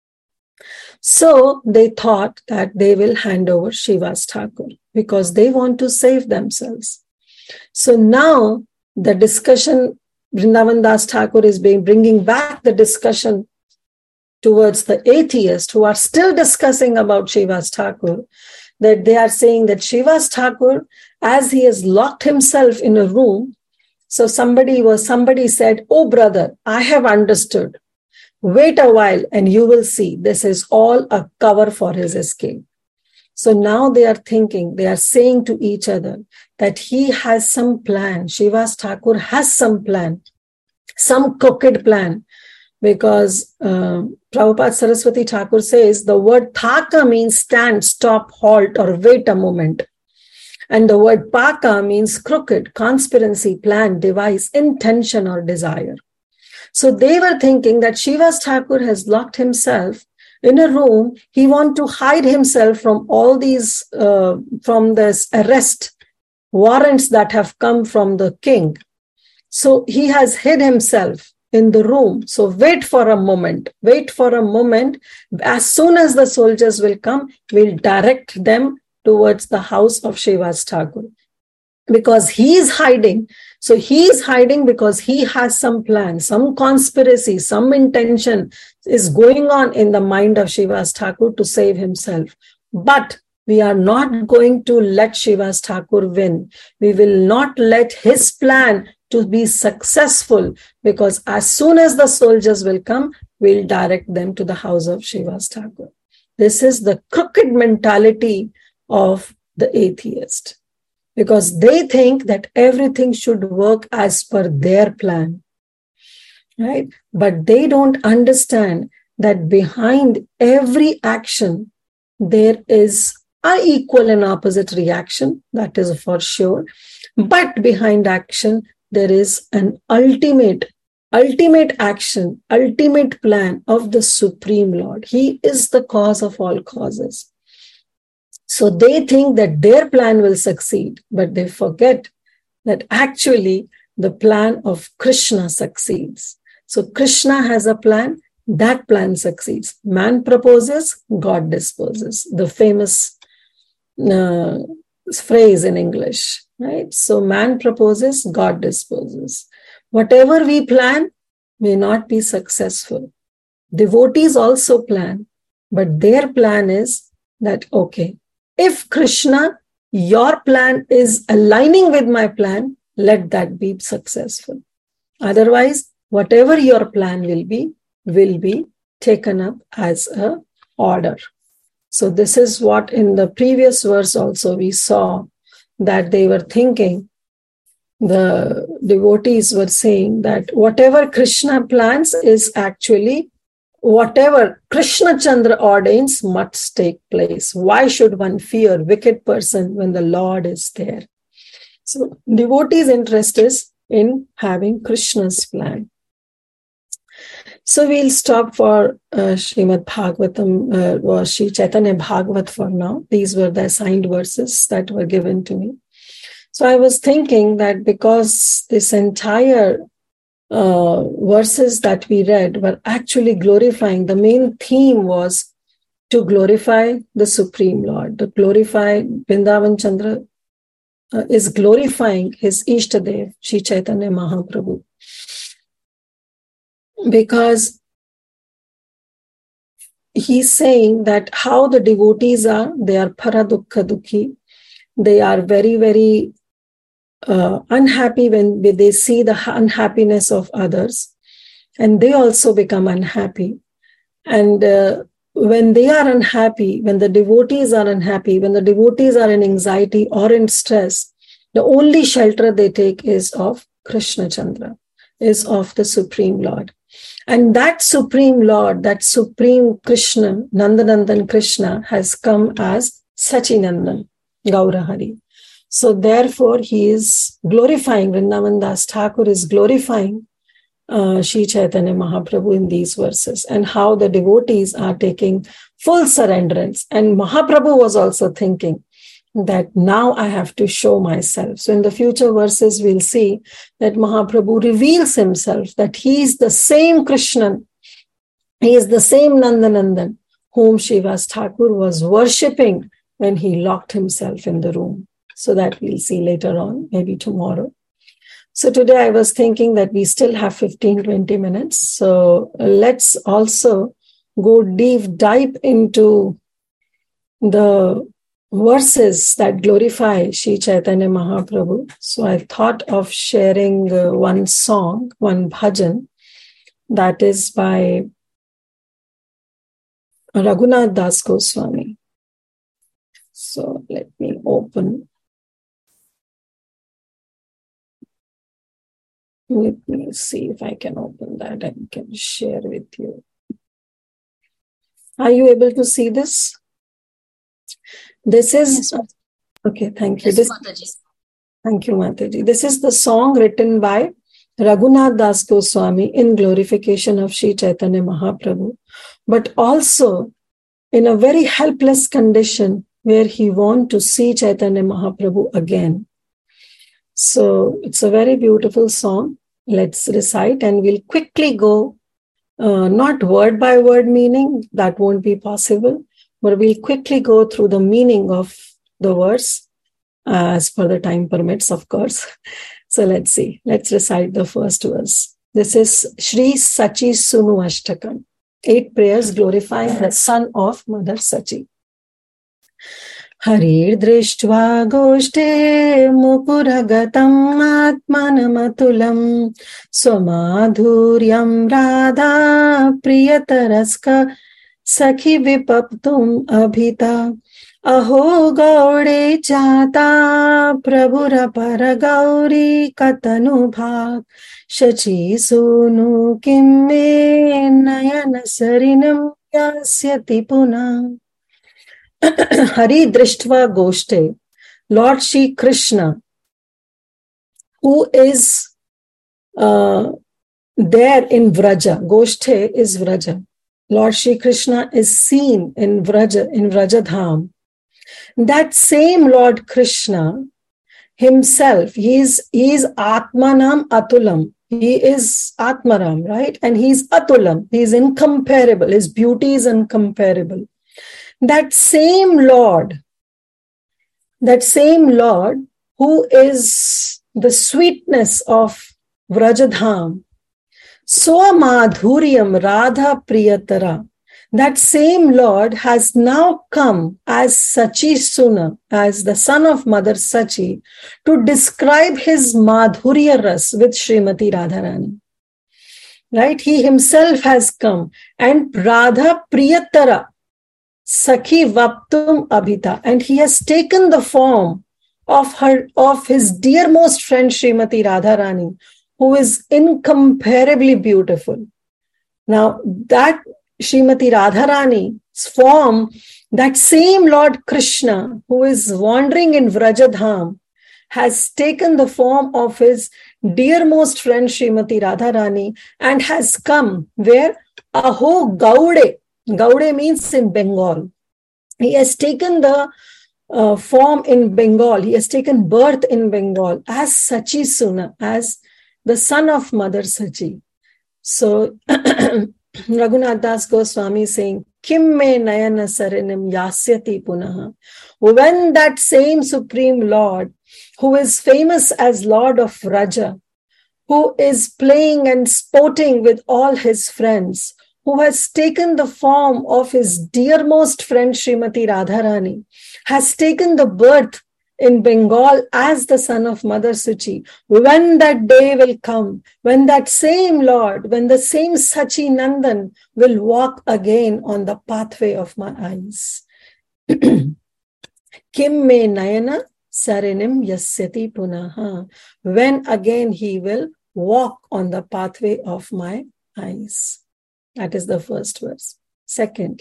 So they thought that they will hand over Srivas Thakur because they want to save themselves. So now the discussion, Vrindavan Das Thakur is bringing back the discussion towards the atheists who are still discussing about Srivas Thakur, that they are saying that Srivas Thakur, as he has locked himself in a room, so somebody said, "Oh brother, I have understood. Wait a while and you will see this is all a cover for his escape." So now they are thinking, they are saying to each other that he has some plan. Srivas Thakur has some plan, some crooked plan. Because Prabhupada Saraswati Thakur says the word thaka means stand, stop, halt, or wait a moment. And the word paka means crooked, conspiracy, plan, device, intention, or desire. So they were thinking that Srivas Thakur has locked himself in a room. He wants to hide himself from all these, from this arrest warrants that have come from the king. So he has hid himself in the room. So wait for a moment. As soon as the soldiers will come, we'll direct them towards the house of Srivas Thakur. Because he is hiding. So he is hiding because he has some plan, some conspiracy, some intention is going on in the mind of Srivas Thakur to save himself. But we are not going to let Srivas Thakur win. We will not let his plan to be successful, because as soon as the soldiers will come, we'll direct them to the house of Srivas Thakur. This is the crooked mentality of the atheist, because they think that everything should work as per their plan, right? But they don't understand that behind every action, there is an equal and opposite reaction, that is for sure. But behind action, there is an ultimate action, ultimate plan of the Supreme Lord. He is the cause of all causes. So they think that their plan will succeed, but they forget that actually the plan of Krishna succeeds. So Krishna has a plan, that plan succeeds. Man proposes, God disposes. The famous phrase in English. Right? So man proposes, God disposes. Whatever we plan may not be successful. Devotees also plan, but their plan is that, okay, if Krishna, your plan is aligning with my plan, let that be successful. Otherwise, whatever your plan will be taken up as a order. So this is what in the previous verse also we saw, that they were thinking, the devotees were saying that whatever Krishna plans is actually whatever Krishna Chandra ordains must take place. Why should one fear wicked person when the Lord is there? So devotees' interest is in having Krishna's plan. So we'll stop for Srimad Bhagavatam or Sri Chaitanya Bhagavat for now. These were the assigned verses that were given to me. So I was thinking that because this entire verses that we read were actually glorifying, the main theme was to glorify the Supreme Lord, to glorify Vrindavan Chandra is glorifying his Ishtadev, Sri Chaitanya Mahaprabhu. Because he's saying that how the devotees are, they are paradukha dukhi. They are very, very unhappy when they see the unhappiness of others. And they also become unhappy. And when they are unhappy, when the devotees are unhappy, when the devotees are in anxiety or in stress, the only shelter they take is of Krishna Chandra, is of the Supreme Lord. And that Supreme Lord, that Supreme Krishna, Nandanandan Krishna, has come as Sachinandan, Gaurahari. So therefore, he is glorifying, Vrindavan Das Thakur is glorifying Sri Chaitanya Mahaprabhu in these verses, and how the devotees are taking full surrenderance. And Mahaprabhu was also thinking that now I have to show myself. So in the future verses, we'll see that Mahaprabhu reveals himself, that he is the same Krishna, he is the same Nandanandan, whom Srivas Thakur was worshipping when he locked himself in the room. So that we'll see later on, maybe tomorrow. So today I was thinking that we still have 15-20 minutes. So let's also go dive into the verses that glorify Sri Chaitanya Mahaprabhu. So I thought of sharing one song, one bhajan, that is by Raghunath Das Goswami. So let me open. Let me see if I can open that and can share with you. Are you able to see this? This is, Yes, okay, thank you. yes, Mataji. Thank you, Mataji. This is the song written by Raghunath Das Goswami in glorification of Sri Chaitanya Mahaprabhu, but also in a very helpless condition where he wants to see Chaitanya Mahaprabhu again. So it's a very beautiful song. Let's recite and we'll quickly go, not word by word meaning, that won't be possible, but we'll quickly go through the meaning of the verse as per the time permits, of course. So let's see. Let's recite the first verse. This is Shri Sachi Sunu Ashtakam. 8 prayers glorifying the son of Mother Sachi. Harir drishtva goshte mukuragatam atmanamatulam swamadhuryam radha priyataraska sakhi vipaptum abhita aho gaude jata prabhura paragauri katanu bhag shachi sunu kimme nayana sarinam yasyati punam. Hari Drishtva Goshte, Lord Shri Krishna, who is there in Vraja. Goshte is Vraja. Lord Shri Krishna is seen in Vrajadham. That same Lord Krishna himself, he is Atmanam Atulam. He is Atmaram, right? And he is Atulam. He is incomparable. His beauty is incomparable. That same Lord who is the sweetness of Vrajadham, Swamadhuryam Radha Priyatara, that same Lord has now come as Sachi Suna, as the son of Mother Sachi, to describe his Madhurya Ras with Srimati Radharani. Right? He himself has come, and Radha Priyatara, Sakhi Vaptum Abhita, and he has taken the form of his dearmost friend Srimati Radharani, who is incomparably beautiful. Now that Srimati Radharani's form, that same Lord Krishna who is wandering in Vrajadham has taken the form of his dearmost friend Srimati Radharani and has come where? Aho Gaude. Gaude means in Bengal. He has taken the form in Bengal. He has taken birth in Bengal as Sachi Suna, as the son of Mother Sachi. So Raghunath Das Goswami is saying, Kim me nayana sarinim yasyati punaha. When that same Supreme Lord, who is famous as Lord of Vraja, who is playing and sporting with all his friends, who has taken the form of his dearmost friend Srimati Radharani, has taken the birth in Bengal as the son of Mother Sachi. When that day will come, when that same Lord, when the same Sachi Nandan will walk again on the pathway of my eyes. Kim me nayana sarinim yasyati punaha. When again he will walk on the pathway of my eyes. That is the first verse. Second.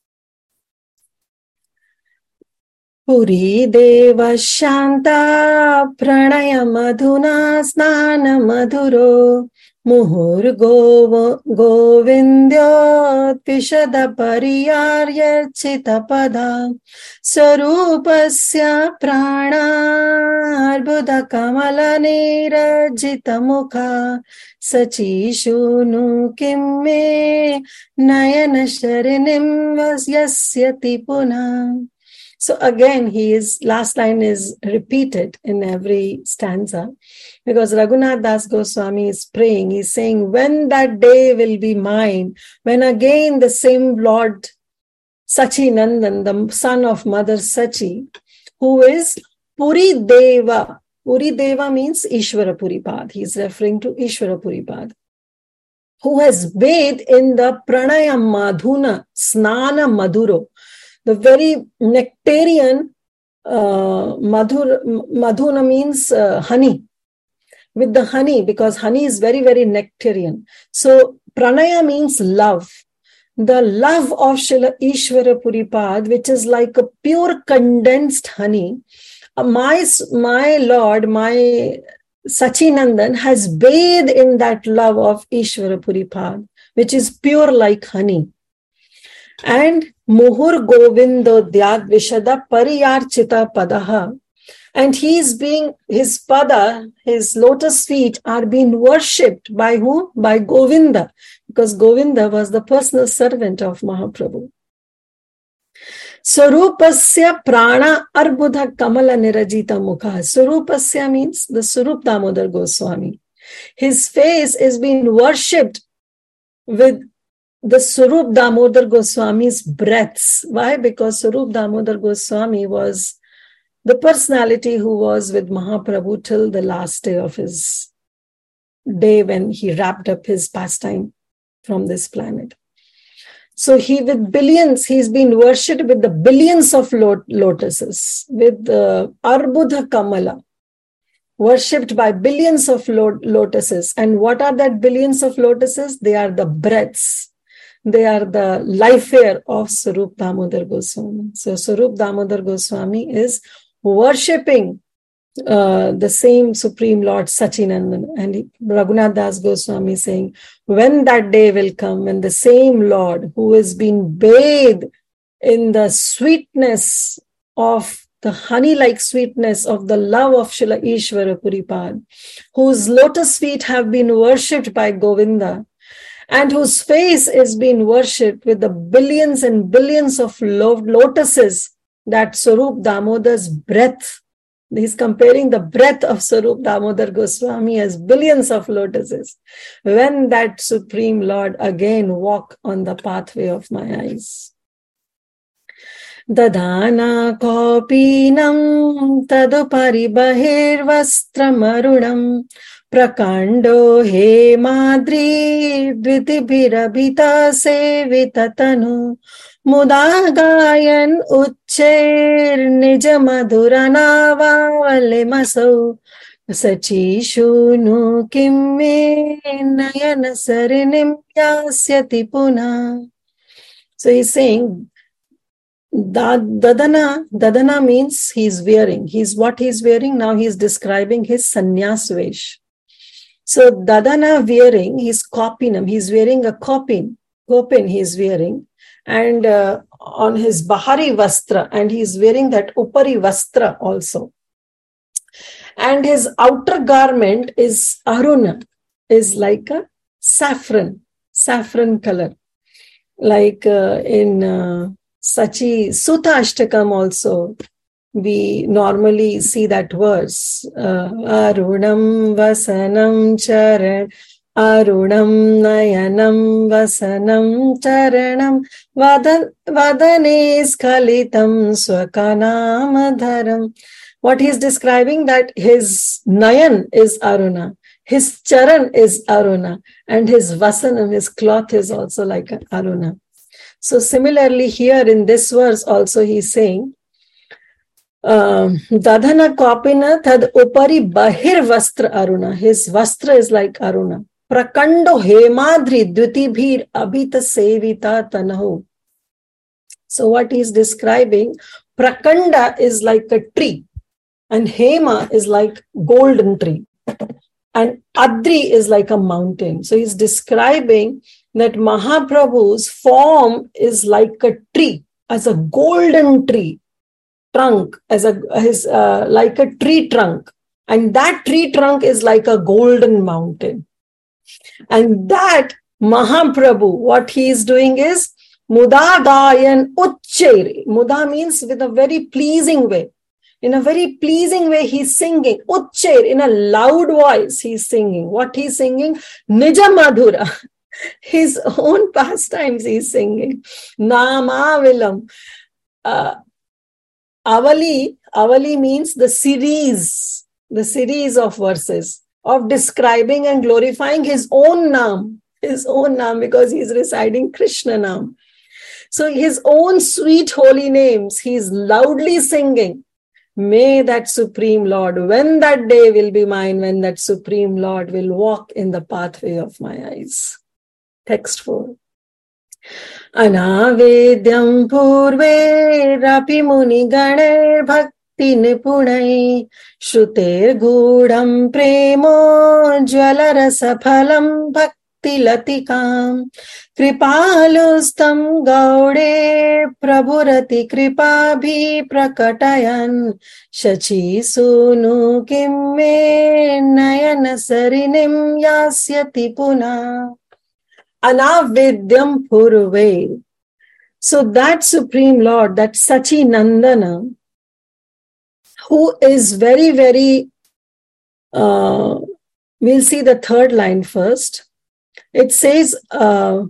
Puri deva shanta pranaya madhuna snana madhuro muhur govindyo vishada pariyarya chitapada sarupasya prana arbuda kamala nirajita mukha sachi shunu kimme nayana sharinim yasyati punam. So again, last line is repeated in every stanza. Because Raghunath Das Goswami is praying, he's saying, when that day will be mine, when again the same Lord Sachinandan, the son of Mother Sachi, who is Puri Deva. Puri Deva means Ishvara Puripad. He's referring to Ishvara Puripad, who has bathed in the Pranaya Madhuna, Snana Madhuro, the very nectarian Madhuna means honey, with the honey, because honey is very, very nectarian. So Pranaya means love. The love of Srila Ishvara Puripad, which is like a pure condensed honey. My Lord, my Sachinandan has bathed in that love of Ishvara Puripad, which is pure like honey. And Muhur Govindo Dyad Vishada Pariyarchita Padaha. And his pada, his lotus feet are being worshipped by whom? By Govinda, because Govinda was the personal servant of Mahaprabhu. Surupasya prana arbudha kamala nirajita mukha. Surupasya means the Surup Damodar Goswami. His face is being worshipped with the Surup Damodar Goswami's breaths. Why? Because Surup Damodar Goswami was the personality who was with Mahaprabhu till the last day of his day when he wrapped up his pastime from this planet. So with billions, he's been worshipped with the billions of lotuses, with the Arbudha Kamala, worshipped by billions of lotuses. And what are that billions of lotuses? They are the breaths. They are the life air of Sarup Damodar Goswami. So Sarup Damodar Goswami is worshipping the same Supreme Lord Sachinandan. And Raghunath Das Goswami is saying, when that day will come, when the same Lord who has been bathed in the sweetness of the honey-like sweetness of the love of Srila Ishvara Puripad, whose lotus feet have been worshipped by Govinda, and whose face is being worshipped with the billions and billions of lotuses, that Sarup Damodar's breath. He's comparing the breath of Sarup Damodar Goswami as billions of lotuses. When that Supreme Lord again walk on the pathway of my eyes. Dadana kopinam tadupari bahirvastramarunam prakando he madri dvitibhirabhita sevitatanu Mudagayan uchcher nija madhuranavale masau sachishunu kimme nayana sarinim yasyati puna. So he's saying Dadana means he's wearing. What he's wearing now, he's describing his sannyas vesh. So Dadana wearing his kopinam, he's wearing a kopin he's wearing. And on his Bahari Vastra, and he's wearing that Upari Vastra also. And his outer garment is Aruna, is like a saffron color. Like in Sachi Sutta Ashtakam also, we normally see that verse, Arunam Vasanam Charan. Arunam nayanam vasanam charanam vadane skalitam swakanamadharam. What he's describing, that his nayan is Aruna, his charan is Aruna, and his vasanam, his cloth is also like Aruna. So similarly here in this verse also he's saying, Dadhana kopina tad upari bahir vastra Aruna. His vastra is like Aruna. Prakando hemadri dvitibhir abhita sevita tanahu. So what he's describing, Prakanda is like a tree, and Hema is like golden tree, and Adri is like a mountain. So he's describing that Mahaprabhu's form is like a tree, as a golden tree trunk, like a tree trunk, and that tree trunk is like a golden mountain. And that Mahaprabhu, what he is doing is Muda Gayan Uchchair. Muda means with a very pleasing way. In a very pleasing way, he's singing. Uchcher, in a loud voice, he's singing. What he's singing? Nija Madhura. His own pastimes he's singing. Namavilam. Avali means the series of verses of describing and glorifying his own Naam, because he's reciting Krishna Naam. So his own sweet holy names, he's loudly singing. May that Supreme Lord, when that day will be mine, when that Supreme Lord will walk in the pathway of my eyes. Text 4. Anavedyam purve rapi muni ganer bhakti nipunai shruter gudam premo jwalarasa phalam bhakti latikam kripalustam gaude prabhurati kripabhi prakatayan shachi sunu kimme nayana sarinim yasyati puna. Anavedyam purve. So that Supreme Lord, that Sachi Nandana, who is very, very, we'll see the third line first. It says, Gaura,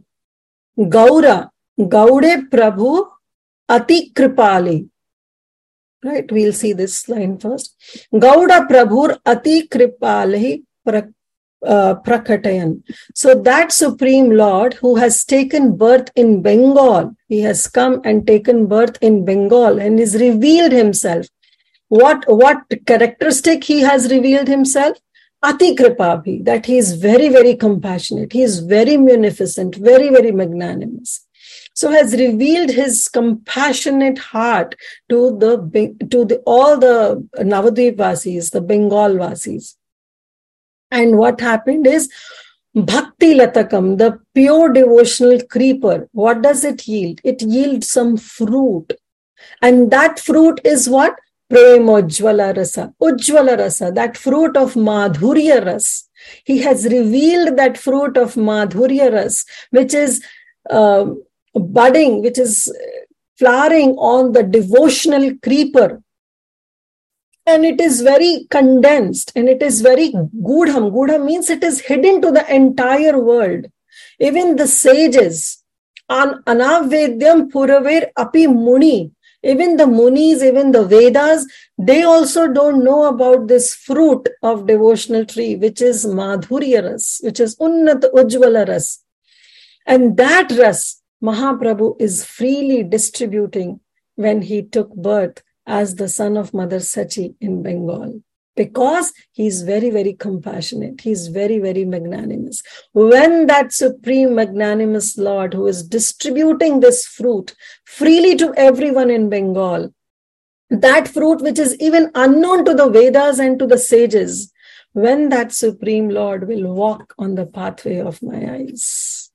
Gaude Prabhu Ati Kripali. Right, we'll see this line first. Gauda Prabhur Ati Kripali Prakatayan. So that Supreme Lord who has taken birth in Bengal, he has come and taken birth in Bengal and is revealed himself. What characteristic he has revealed himself? Ati Kripabhi, that he is very, very compassionate. He is very munificent, very, very magnanimous. So has revealed his compassionate heart to all the Navadvip Vasis, the Bengal Vasis. And what happened is, Bhakti Latakam, the pure devotional creeper, what does it yield? It yields some fruit. And that fruit is what? Prema Ujjvala Rasa. Ujjvala Rasa, that fruit of Madhurya Ras. He has revealed that fruit of Madhurya Ras, which is budding, which is flowering on the devotional creeper. And it is very condensed and it is very gudham. Gudham means it is hidden to the entire world. Even the sages, Anavedyam Puraver Api Muni, even the Munis, even the Vedas, they also don't know about this fruit of devotional tree, which is Madhurya Ras, which is Unnat Ujjvala Ras. And that Ras, Mahaprabhu is freely distributing when he took birth as the son of Mother Sachi in Bengal, because he is very, very compassionate. He is very, very magnanimous. When that supreme magnanimous Lord who is distributing this fruit freely to everyone in Bengal, that fruit which is even unknown to the Vedas and to the sages, when that supreme Lord will walk on the pathway of my eyes.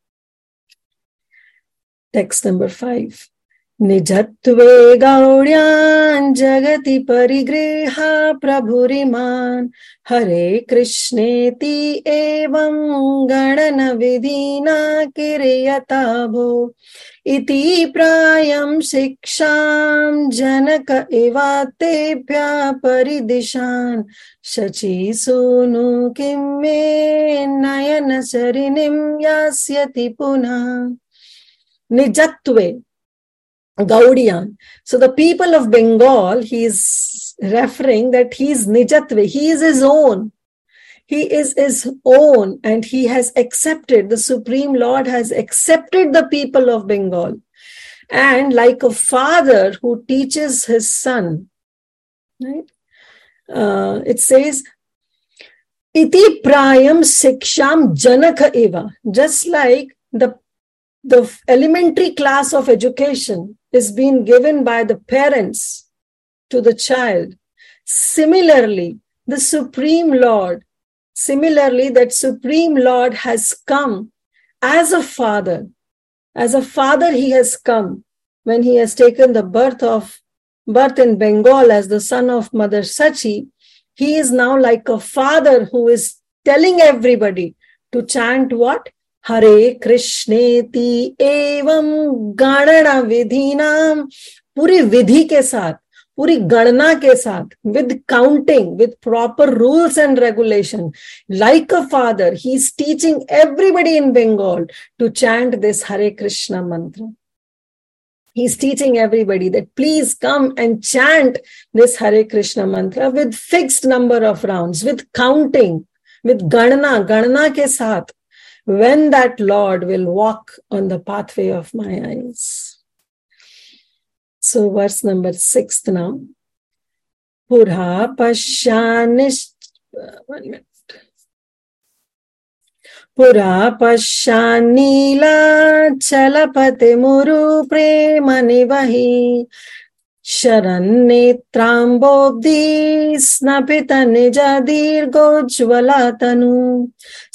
Text number 5. Nijatve gaudyan jagati parigreha prabhuriman Hare Krishneti evam ganana vidhina kiriyatabo iti prayam siksham janaka evatebhya paridishan shachi sunu kimme nayana sarinim yasyati puna. Nijatve Gaudiyan. So the people of Bengal, he is referring that he is Nijatve, he is his own. He is his own and he has accepted, the Supreme Lord has accepted the people of Bengal. And like a father who teaches his son, right? It says, Iti prayam siksham janaka eva. Just like the elementary class of education is being given by the parents to the child. Similarly, that Supreme Lord has come as a father. As a father, he has come when he has taken the birth in Bengal as the son of Mother Sachi. He is now like a father who is telling everybody to chant what? Hare Krishneti evam ganana vidhinam, पूरी विधि के साथ, पूरी गणना के साथ, with counting, with proper rules and regulation. Like a father, he's teaching everybody in Bengal to chant this Hare Krishna mantra. He's teaching everybody that please come and chant this Hare Krishna mantra with fixed number of rounds, with counting, with ganana ke saath, when that Lord will walk on the pathway of my eyes. So verse number 6 now. Pura Pashanish. 1 minute. Pura Pashanila Chalapate Muru Premanivahi Sharannethrambobdi Snapita Nija Dirgojvalatanu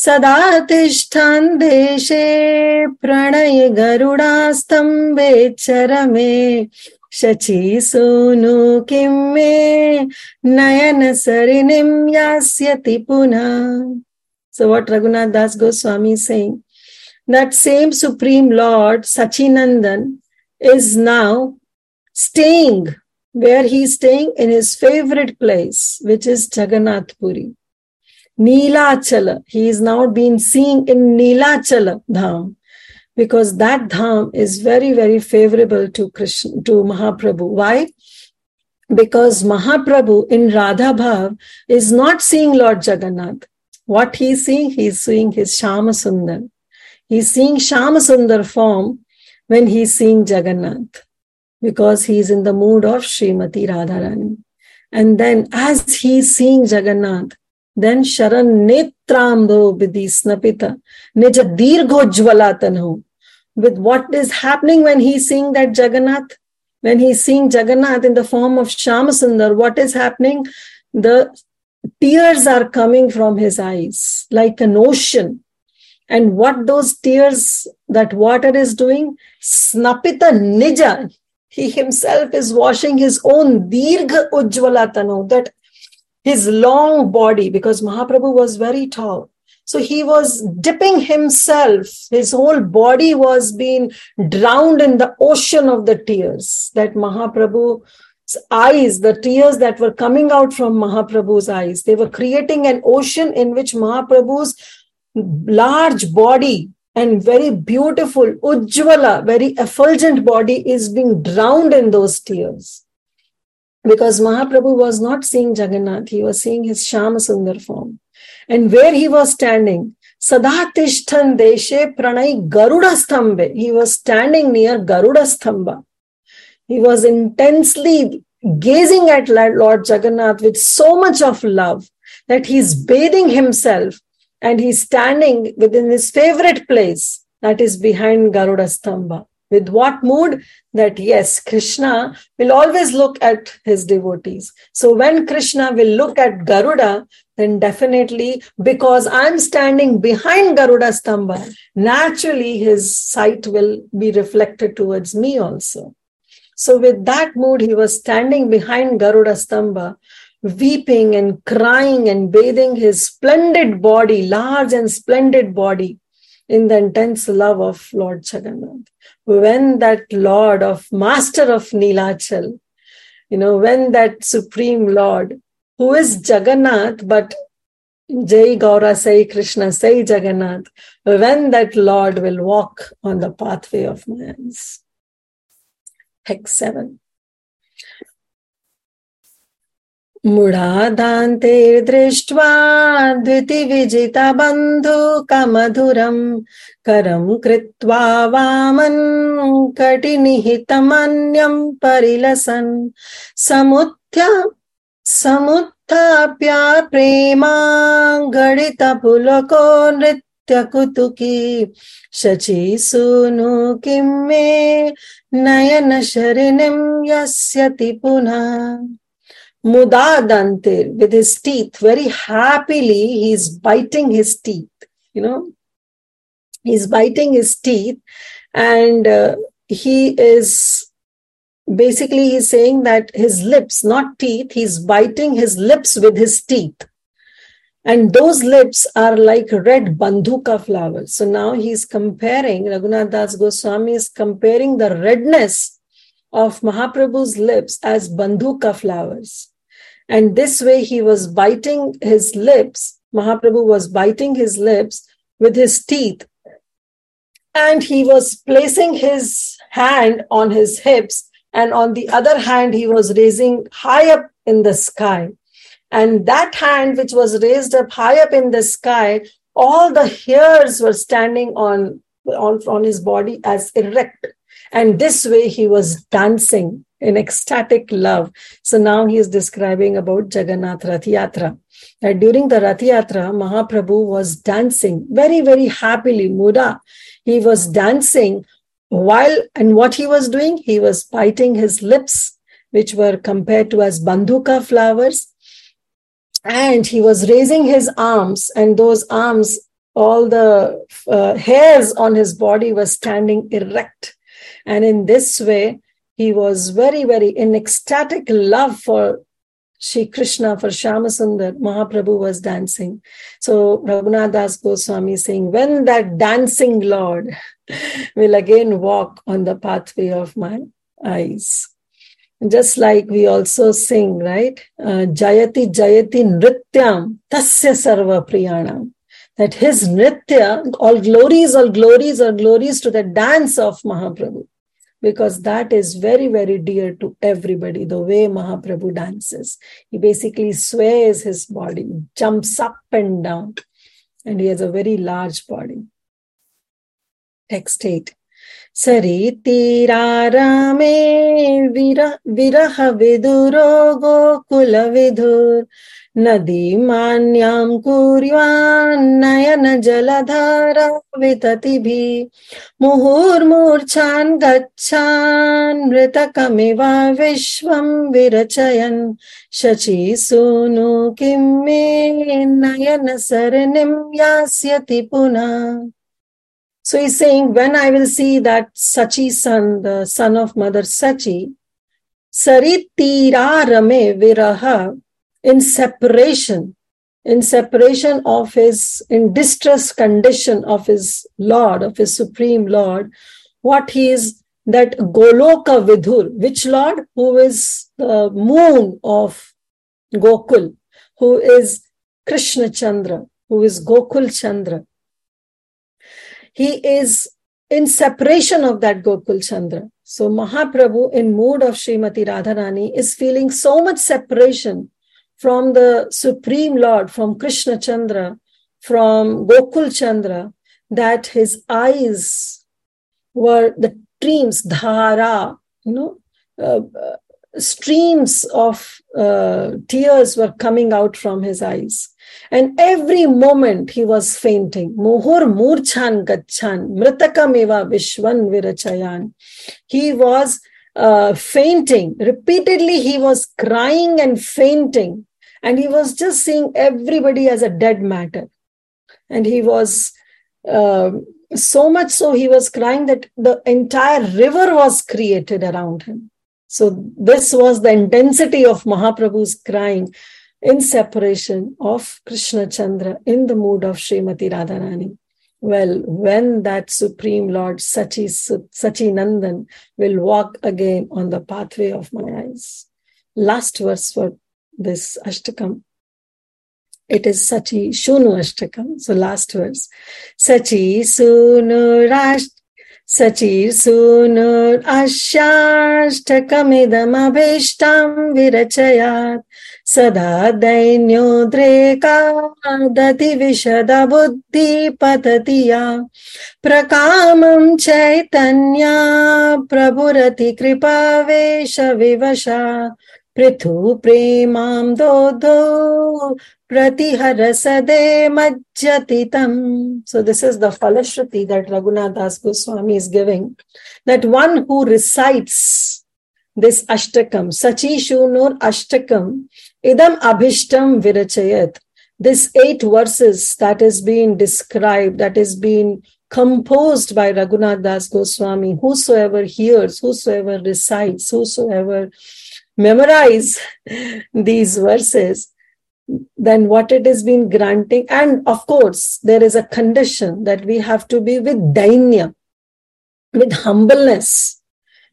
Sadatishtan Deshe Pranay Garudastambe Charame Shachi Sunu Kimme Nayana Sarinim Yasyati Puna. So what Raghunath Das Goswami is saying, that same Supreme Lord Sachinandan is now staying where he is staying, in his favorite place, which is Jagannath Puri. Neelachala, he is now being seen in Neelachala Dham, because that Dham is very, very favorable to Krishna, to Mahaprabhu. Why? Because Mahaprabhu in Radha Bhav is not seeing Lord Jagannath. What he is seeing? He is seeing his Shama Sundar. He is seeing Shama Sundar form when he is seeing Jagannath, because he is in the mood of Srimati Radharani. And then as he is seeing Jagannath, then Sharan Netrambo Vidhi Snapita Nija Dirgojvalatanu. With what is happening when he is seeing that Jagannath? When he is seeing Jagannath in the form of Shama Sundar, what is happening? The tears are coming from his eyes like an ocean. And what those tears, that water is doing? Snapita Nija. He himself is washing his own Dirgha Ujvalatanu, that his long body, because Mahaprabhu was very tall. So he was dipping himself. His whole body was being drowned in the ocean of the tears that Mahaprabhu's eyes, the tears that were coming out from Mahaprabhu's eyes, they were creating an ocean in which Mahaprabhu's large body and very beautiful, Ujjvala, very effulgent body is being drowned in those tears. Because Mahaprabhu was not seeing Jagannath, he was seeing his Shama Sundar form. And where he was standing, Sadatishtan Deshe Pranay Garuda Sthambe, he was standing near Garuda Sthamba. He was intensely gazing at Lord Jagannath with so much of love that he's bathing himself and he's standing within his favorite place, that is behind Garuda Stamba. With what mood? That yes, Krishna will always look at his devotees. So when Krishna will look at Garuda, then definitely, because I'm standing behind Garuda Stamba, naturally his sight will be reflected towards me also. So with that mood, he was standing behind Garuda Stamba, weeping and crying and bathing his splendid body, large and splendid body, in the intense love of Lord Jagannath. When that Lord of Master of Neelachal, when that Supreme Lord, who is Jagannath, but Jai Gaura Sai Krishna Sai Jagannath, when that Lord will walk on the pathway of my eyes. Text 7. Mudadante drishtva dviti vijita bandhu kamadhuram karam kritva vaman katinihitamanyam parilasan samuthapya prema gadita pulako nritya kutuki shachi sunu kimme nayana sharinim yasyati punha. Mudadante, with his teeth, very happily, he's biting his teeth, he's biting his teeth, and he is basically, he's saying that his lips, not teeth, he's biting his lips with his teeth. And those lips are like red bandhuka flowers. So now he's comparing, Raghunath Das Goswami is comparing the redness of Mahaprabhu's lips as bandhuka flowers. And this way he was biting his lips. Mahaprabhu was biting his lips with his teeth. And he was placing his hand on his hips. And on the other hand, he was raising high up in the sky. And that hand, which was raised up high up in the sky, all the hairs were standing on his body as erect. And this way he was dancing in ecstatic love. So now he is describing about Jagannath Rath Yatra. That during the Rath Yatra, Mahaprabhu was dancing very, very happily, Muda. He was dancing and what he was doing? He was biting his lips, which were compared to as bandhuka flowers. And he was raising his arms, and those arms, all the hairs on his body were standing erect. And in this way, he was very, very in ecstatic love for Shri Krishna, for Shyamasundar. Mahaprabhu was dancing. So Raghunath Das Goswami is saying, when that dancing Lord will again walk on the pathway of my eyes. Just like we also sing, right? Jayati Jayati Nrityam Tasya Sarva Priyanam. That his Nritya, all glories to the dance of Mahaprabhu. Because that is very, very dear to everybody, the way Mahaprabhu dances. He basically sways his body, jumps up and down. And he has a very large body. Text 8. Sariti rarame viraha viduro gokula vidur nadi manyam kuryan nayana jaladhara vitatibhi muhur murchan gachan mritakamiva vishvam virachayan shachi sunu kimme nayana saranim yasyati puna. So he's saying, when I will see that Sachi's son, the son of Mother Sachi, Saritira Rame Viraha, in distress condition of his Lord, of his Supreme Lord, what he is, that Goloka Vidhur, which Lord? Who is the moon of Gokul, who is Krishna Chandra, who is Gokul Chandra. He is in separation of that Gokul Chandra. So Mahaprabhu, in mood of Srimati Radharani, is feeling so much separation from the Supreme Lord, from Krishna Chandra, from Gokul Chandra, that his eyes were the streams, dhara, streams of tears were coming out from his eyes. And every moment he was fainting. Muhur murchan gachan, mritakamiva vishwan virachayan. He was fainting. Repeatedly he was crying and fainting. And he was just seeing everybody as a dead matter. And he was so much so he was crying that the entire river was created around him. So this was the intensity of Mahaprabhu's crying in separation of Krishna Chandra in the mood of Srimati Radharani. Well, when that Supreme Lord Sachinandan will walk again on the pathway of my eyes. Last verse for this Ashtakam. It is Sachi Shunu Ashtakam. So last verse. Sachi Sunu Sachir Sunur Ashashtakamidam Abhishtam Virachayat Sada Dainyodreka Dati Vishada Buddhi Patatiya Prakamam Chaitanya Prabhurati Kripa Vesha Vivasha Prithu Premam Dodho Pratiharasade Majjatitam. So this is the Falashruti that Raghunath Das Goswami is giving. That one who recites this Ashtakam, Sachi Shunur Ashtakam, Idam Abhishtam Virachayat. This 8 verses that is being described, that is being composed by Raghunath Das Goswami, whosoever hears, whosoever recites, whosoever memorize these verses, then what it has been granting. And of course, there is a condition that we have to be with dainya, with humbleness,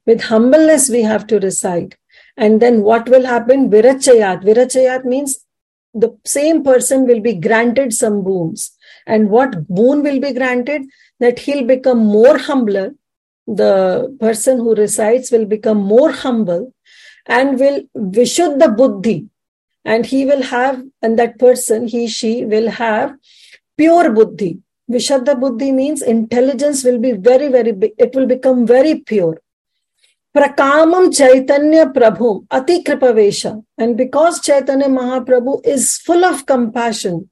With humbleness, we have to recite. And then what will happen? Virachayat. Virachayat means the same person will be granted some boons. And what boon will be granted? That he'll become more humbler. The person who recites will become more humble and will vishuddha buddhi. And he will have, and that person, he, she will have pure buddhi. Vishuddha buddhi means intelligence will be very, very big. It will become very pure. Prakamam Chaitanya Prabhu Ati Kripavesha. And because Chaitanya Mahaprabhu is full of compassion,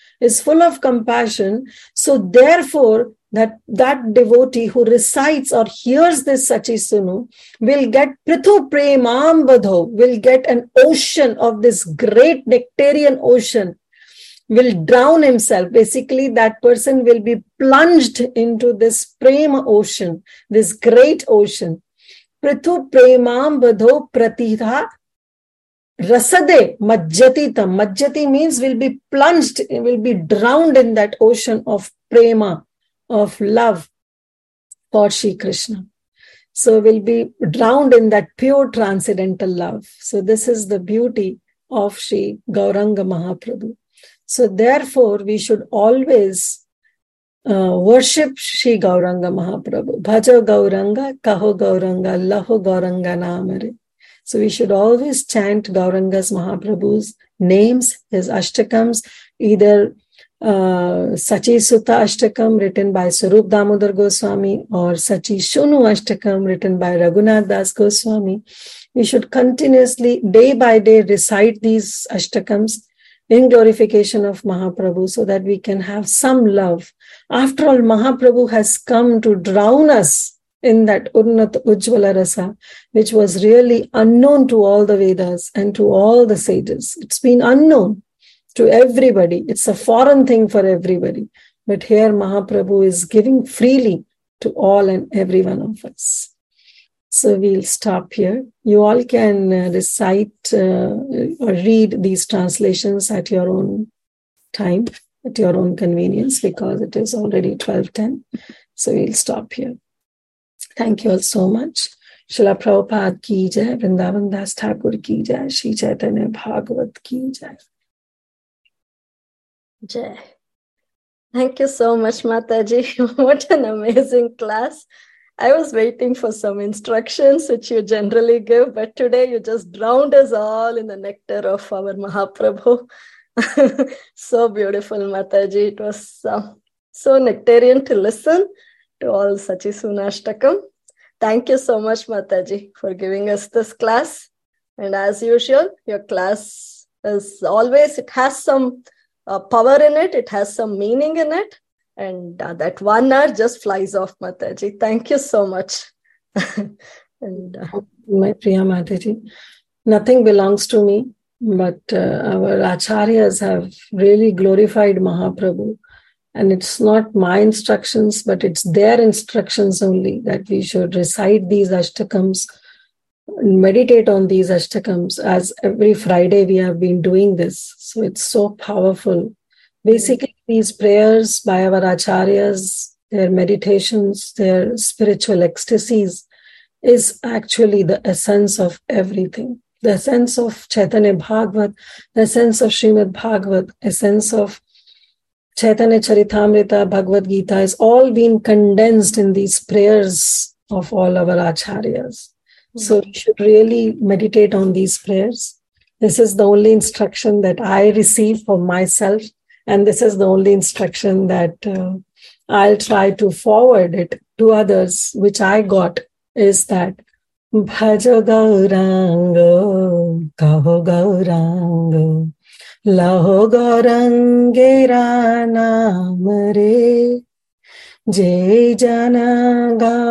so therefore that devotee who recites or hears this Sachi Sunu will get Prithu Premam Badho, will get an ocean of this great nectarian ocean, will drown himself. Basically, that person will be plunged into this prema ocean, this great ocean. Prithu Premam Badho Pratitha Rasade Majjatitam. Majjati means will be plunged, will be drowned in that ocean of prema, of love for Shri Krishna. So will be drowned in that pure transcendental love. So this is the beauty of Shri Gauranga Mahaprabhu. So therefore, we should always worship Shri Gauranga Mahaprabhu. Bhajo Gauranga, Kaho Gauranga, Laho Gauranga Namare. So we should always chant Gauranga's Mahaprabhu's names, his Ashtakams, either Sachi Sutta Ashtakam written by Swarup Damodar Goswami or Sachi Shunu Ashtakam written by Raghunath Das Goswami. We should continuously, day by day, recite these Ashtakams in glorification of Mahaprabhu so that we can have some love. After all, Mahaprabhu has come to drown us in that Urnat Ujjvala Rasa, which was really unknown to all the Vedas and to all the sages. It's been unknown to everybody. It's a foreign thing for everybody. But here Mahaprabhu is giving freely to all and every one of us. So we'll stop here. You all can recite or read these translations at your own time, at your own convenience, because it is already 12:10. So we'll stop here. Thank you all so much. Srila Prabhupada ki jai, Vrindavan Das Thakur ki jai, Shri Chaitanya Bhagavat ki jai. Jai. Thank you so much, Mataji. What an amazing class. I was waiting for some instructions, which you generally give, but today you just drowned us all in the nectar of our Mahaprabhu. So beautiful, Mataji. It was so nectarian to listen to all Sachi Sunashtakam. Thank you so much, Mataji, for giving us this class. And as usual, your class is always, it has some power in it, it has some meaning in it. And that 1 hour just flies off, Mataji. Thank you so much. And my Priya Mataji, nothing belongs to me, but our acharyas have really glorified Mahaprabhu. And it's not my instructions, but it's their instructions only that we should recite these ashtakams, meditate on these ashtakams, as every Friday we have been doing this. So it's so powerful. Basically, these prayers by our acharyas, their meditations, their spiritual ecstasies is actually the essence of everything. The essence of Chaitanya Bhagavat, the essence of Srimad Bhagavat, essence of Chaitanya Charitamrita, Bhagavad Gita has all been condensed in these prayers of all our acharyas. So we should really meditate on these prayers. This is the only instruction that I receive for myself. And this is the only instruction that I'll try to forward it to others, which I got, is that Bhajo Gaurango, Kaho Gaurango, Laho Gaurangera Namare, Jai Jana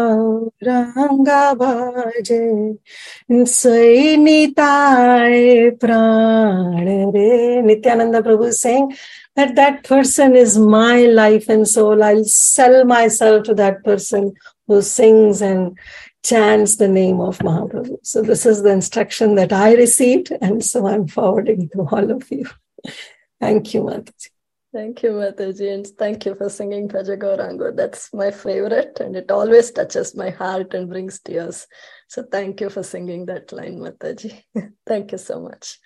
Gauranga Bhaje, Sai Nitai Pranare. Nityananda Prabhu is saying that person is my life and soul. I'll sell myself to that person who sings and chants the name of Mahaprabhu. So this is the instruction that I received, and so I'm forwarding to all of you. Thank you, Mataji. Thank you, Mataji, and thank you for singing Bhaja Gaurango. That's my favorite, and it always touches my heart and brings tears. So thank you for singing that line, Mataji. Thank you so much.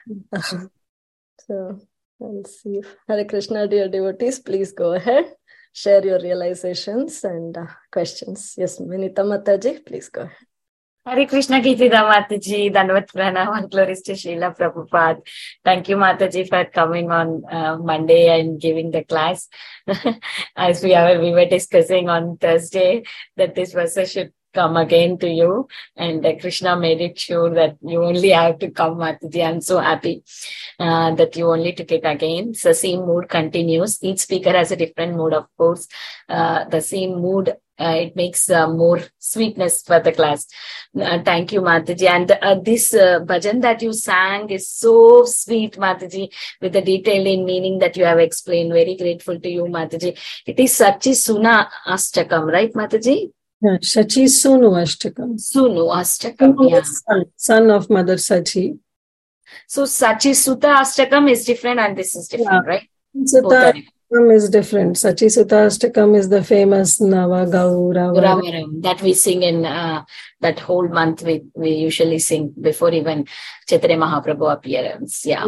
So I'll see if Hare Krishna, dear devotees, please go ahead, share your realizations and questions. Yes, Vinita Mataji, please go ahead. Hare Krishna, Kirtida Mataji, Dandavat Pranam, and glories to Srila Prabhupada. Thank you, Mataji, for coming on Monday and giving the class. As we were discussing on Thursday that this verse should come again to you, and Krishna made it sure that you only have to come, Mataji. I'm so happy that you only took it again. So same mood continues. Each speaker has a different mood, of course. The same mood, it makes more sweetness for the class. Thank you, Mataji. And this bhajan that you sang is so sweet, Mataji, with the detailed meaning that you have explained. Very grateful to you, Mataji. It is Sachi Suna Ashtakam, right, Mataji? Yeah, Sachi Sunu Ashtakam. Sunu Ashtakam, yeah. Son of Mother Sachi. So Sachi Sutta Ashtakam is different and this is different, right? Sutta Ashtakam is different. Sachi Sutta Ashtakam is the famous Nava Gauravaram that we sing in that whole month. We usually sing before even Chaitanya Mahaprabhu appearance. Yeah,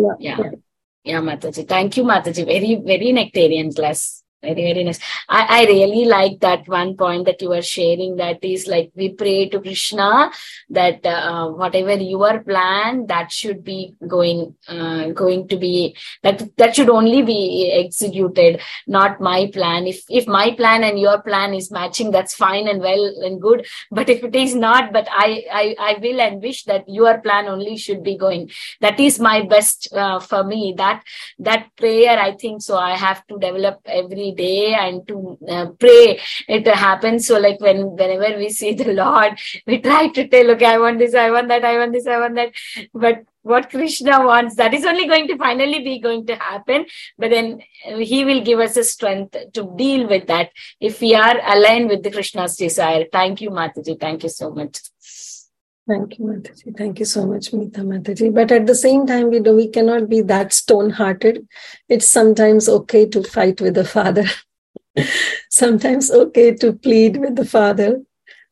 Mataji. Thank you, Mataji. Very, very nectarian class. Very, very nice. I really like that one point that you were sharing, that is like we pray to Krishna that whatever your plan, that should be going to be, that should only be executed, not my plan. If my plan and your plan is matching, that's fine and well and good. But if it is not, but I will and wish that your plan only should be going. That is my best for me. That prayer, I think so. I have to develop every day and to pray it happens. So like whenever we see the Lord, we try to tell, okay, I want this, I want that, I want this, I want that. But what Krishna wants, that is only going to finally be going to happen. But then he will give us the strength to deal with that if we are aligned with the Krishna's desire. Thank you, Mataji. Thank you so much. Thank you, Mataji. Thank you so much, Meeta Mataji. But at the same time, we cannot be that stone-hearted. It's sometimes okay to fight with the Father. Sometimes okay to plead with the Father.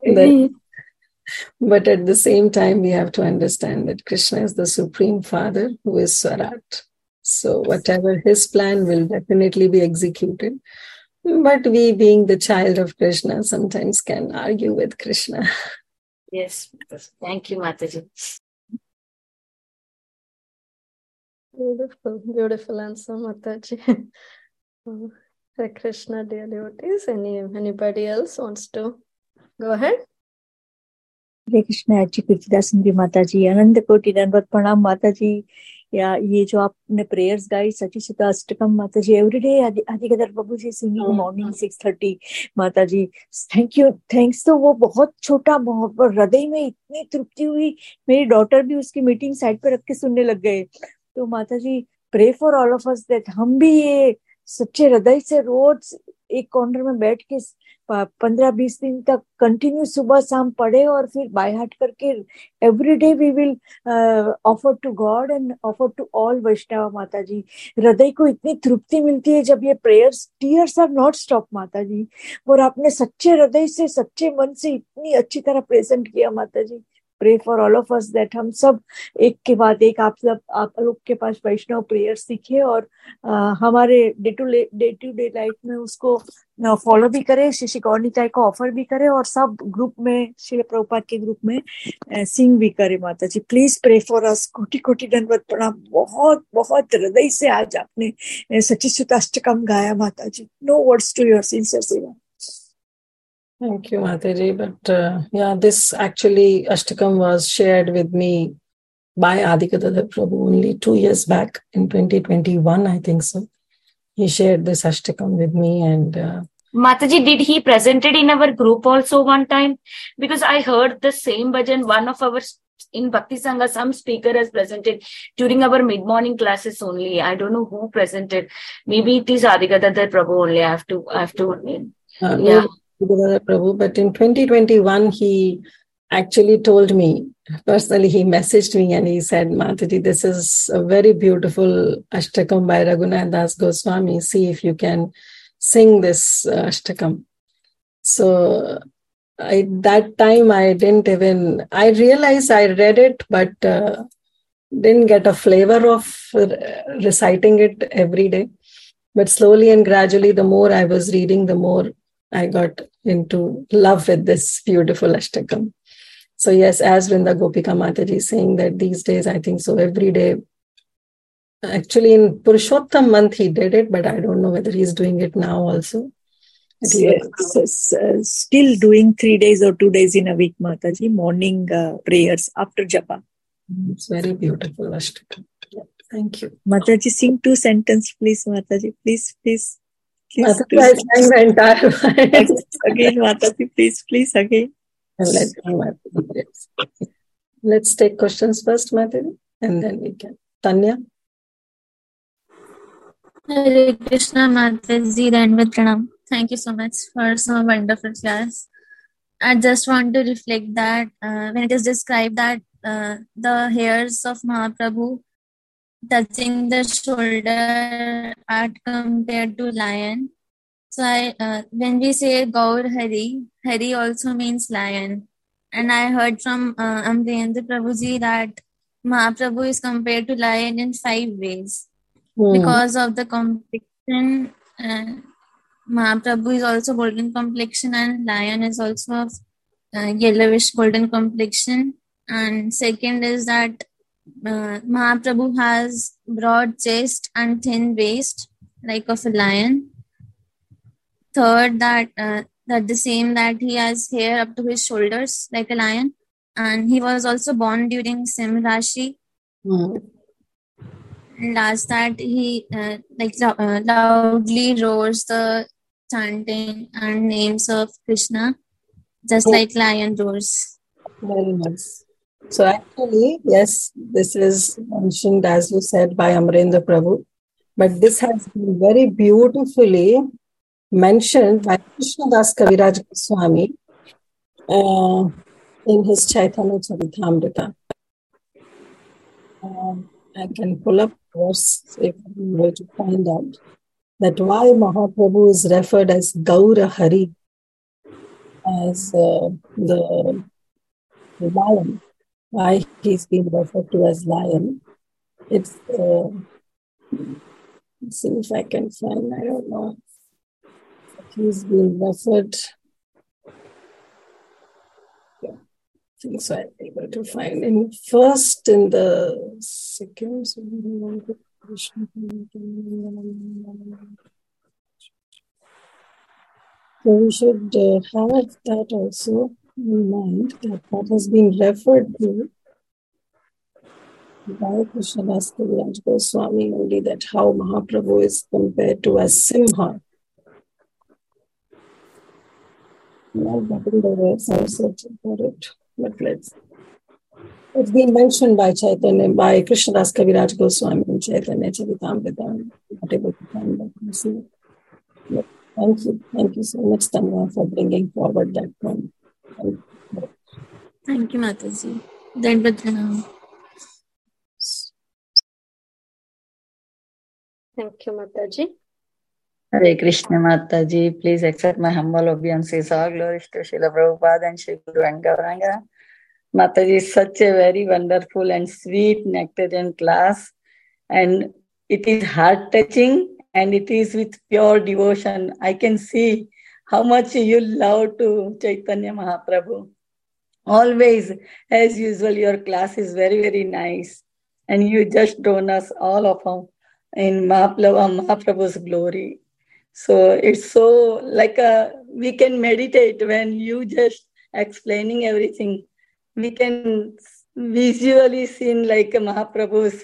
But at the same time, we have to understand that Krishna is the Supreme Father who is Swarat. So whatever his plan will definitely be executed. But we, being the child of Krishna, sometimes can argue with Krishna. Yes. Thank you, Mataji. Beautiful answer, Mataji. Hare Krishna, dear devotees. Anybody else wants to go ahead? हरे कृष्ण अच्छी कीर्तिदा सुंदरी माता जी, अनंत कोटि दंडवत प्रणाम माता जी। या ये जो आपने प्रेयर्स गाई सची सुता अष्टकम माता जी, एवरीडे आदिगदर प्रभु जी सिंगिंग मॉर्निंग 6:30 माता जी। Thank you, thanks. तो वो बहुत छोटा, हृदय में इतनी तृप्ति हुई, मेरी डॉटर भी उसकी मीटिंग साइड पे रख के सुनने लग गए। तो माता जी pray for all of us that हम भी ये सच्चे हृदय से रोज एक कॉर्नर में बैठ के 15-20 दिन तक कंटिन्यू सुबह शाम पढ़े और फिर बाय हार्ट करके every day we will offer to God and offer to all Vaishnav Mata ji. हृदय को इतनी तृप्ति मिलती है जब ये prayers, tears are not stop Mata ji. और आपने सच्चे हृदय से, सच्चे मन से इतनी अच्छी तरह प्रेजेंट किया माता जी। Pray for all of us that हम सब एक के बाद एक आप लोग के पास वैष्णव प्रेयर सीखे और हमारे डे टू डे लाइफ में उसको फॉलो भी करें, श्री गौर निताय को ऑफर भी करें और सब ग्रुप में, श्री प्रभुपाद के ग्रुप में सिंग भी करें Mata ji. Please pray for us. कोटि कोटि दंडवत प्रणाम। बहुत बहुत हृदय से आज आपने सची सुता अष्टकम गाया Mata ji. No words to your sincere seva. Thank you, Mataji. But this actually Ashtakam was shared with me by Adikadada Prabhu only 2 years back in 2021, I think so. He shared this Ashtakam with me and... Mataji, did he present it in our group also one time? Because I heard the same bhajan, one of our in Bhakti Sangha, some speaker has presented during our mid-morning classes only. I don't know who presented. Maybe it is Adikadada Prabhu only. I have to Prabhu, but in 2021 he actually told me, personally, he messaged me and he said, Mataji, this is a very beautiful Ashtakam by Raghunath Das Goswami. See if you can sing this Ashtakam. So that time I realized I read it, but didn't get a flavor of reciting it every day. But slowly and gradually, the more I was reading, the more I got into love with this beautiful Ashtakam. So yes, as Vrinda Gopika Mataji is saying that these days, I think so every day. Actually, in Purushottam month, he did it, but I don't know whether he's doing it now also. Still doing 3 days or 2 days in a week, Mataji, morning prayers after japa. It's very beautiful, Ashtakam. Yeah, thank you. Mataji, sing 2 sentences, please, Mataji. Please. Mataji, I sang the entire one. Again, Mataji, please, again. Let's take questions first, Mataji, and then we can. Tanya? Hare Krishna, Mataji, Dandavat Pranam. Thank you so much for so wonderful class. I just want to reflect that when it is described that the hairs of Mahaprabhu touching the shoulder are compared to lion. So when we say Gaur Hari, Hari also means lion. And I heard from Amrendra Prabhuji that Mahaprabhu is compared to lion in 5 ways. Because of the complexion, Mahaprabhu is also golden complexion and lion is also of yellowish golden complexion. And second is that Mahaprabhu has broad chest and thin waist like of a lion. Third, that the same that he has hair up to his shoulders like a lion, and he was also born during Sim Rashi. And last, that he loudly roars the chanting and names of Krishna, just like lion roars. Very nice. So actually, yes, this is mentioned, as you said, by Amrendra Prabhu, but this has been very beautifully mentioned by Krishnadas Kaviraj Goswami in his Chaitanya Charitamrita. I can pull up verse if I'm going to find out that why Mahaprabhu is referred as Gaura Hari, as the lion, why he's been referred to as lion. It's let's see if I can find, I don't know. He's been referred. Yeah, I think so. I'm able to find him first in the second. So we should have that also in mind, that has been referred to by Krishnadas Kaviraj Goswami only, that how Mahaprabhu is compared to as Simha. Not getting the words, I'm searching for it. But it's been mentioned by Chaitanya, by Krishnadas Kaviraj Goswami in Chaitanya Charitamrita. I'm not able to find that. But thank you so much, Tanya, for bringing forward that point. Thank you, Mataji. Dandavat Pranam. Thank you, Mataji. Hare Krishna, Mataji. Please accept my humble obeisances. All glories to Srila Prabhupada and Sri Guru and Gauranga. Mataji is such a very wonderful and sweet nectarian class, and it is heart-touching and it is with pure devotion. I can see how much you love to Chaitanya Mahaprabhu. Always, as usual, your class is very, very nice, and you just drawn us all of them in Mahaprabhu's glory. So it's so like we can meditate when you just explaining everything. We can visually see like Mahaprabhu's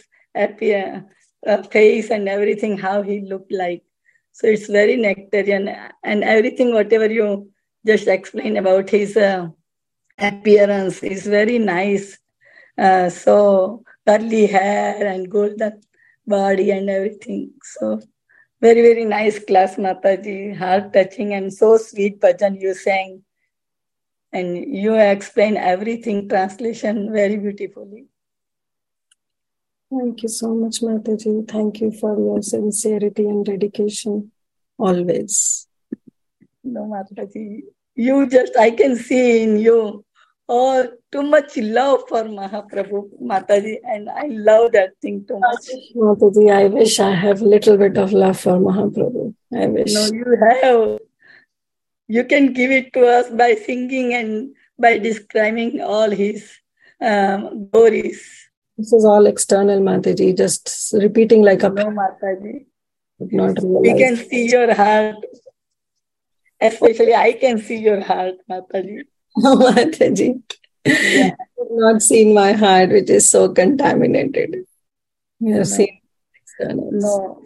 face and everything, how he looked like. So it's very nectarian, and everything, whatever you just explained about his appearance is very nice. So curly hair and golden body and everything. So very, very nice class, Mataji. Heart touching and so sweet bhajan you sang. And you explain everything, translation very beautifully. Thank you so much, Mataji. Thank you for your sincerity and dedication always. No, Mataji, I can see in you too much love for Mahaprabhu, Mataji, and I love that thing too much. Mataji, I wish I have a little bit of love for Mahaprabhu. I wish. No, you have. You can give it to us by singing and by describing all his glories. This is all external, Mataji, just repeating like a... No, Mataji. Not we can see your heart. Especially I can see your heart, Mataji. No, Mataji. Yeah. I have not seen my heart, which is so contaminated. You have seen externals. No.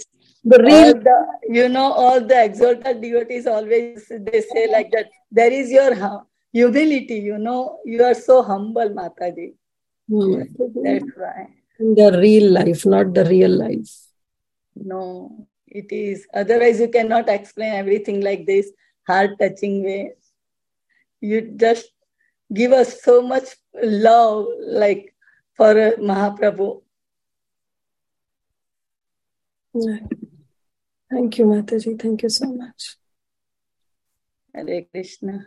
All the exalted devotees always, they say like that, there is your humility, you are so humble, Mataji. That's why. In the real life, not the real life. No, it is. Otherwise, you cannot explain everything like this, heart-touching way. You just give us so much love, like for Mahaprabhu. Yeah. Thank you, Mataji. Thank you so much. Hare Krishna.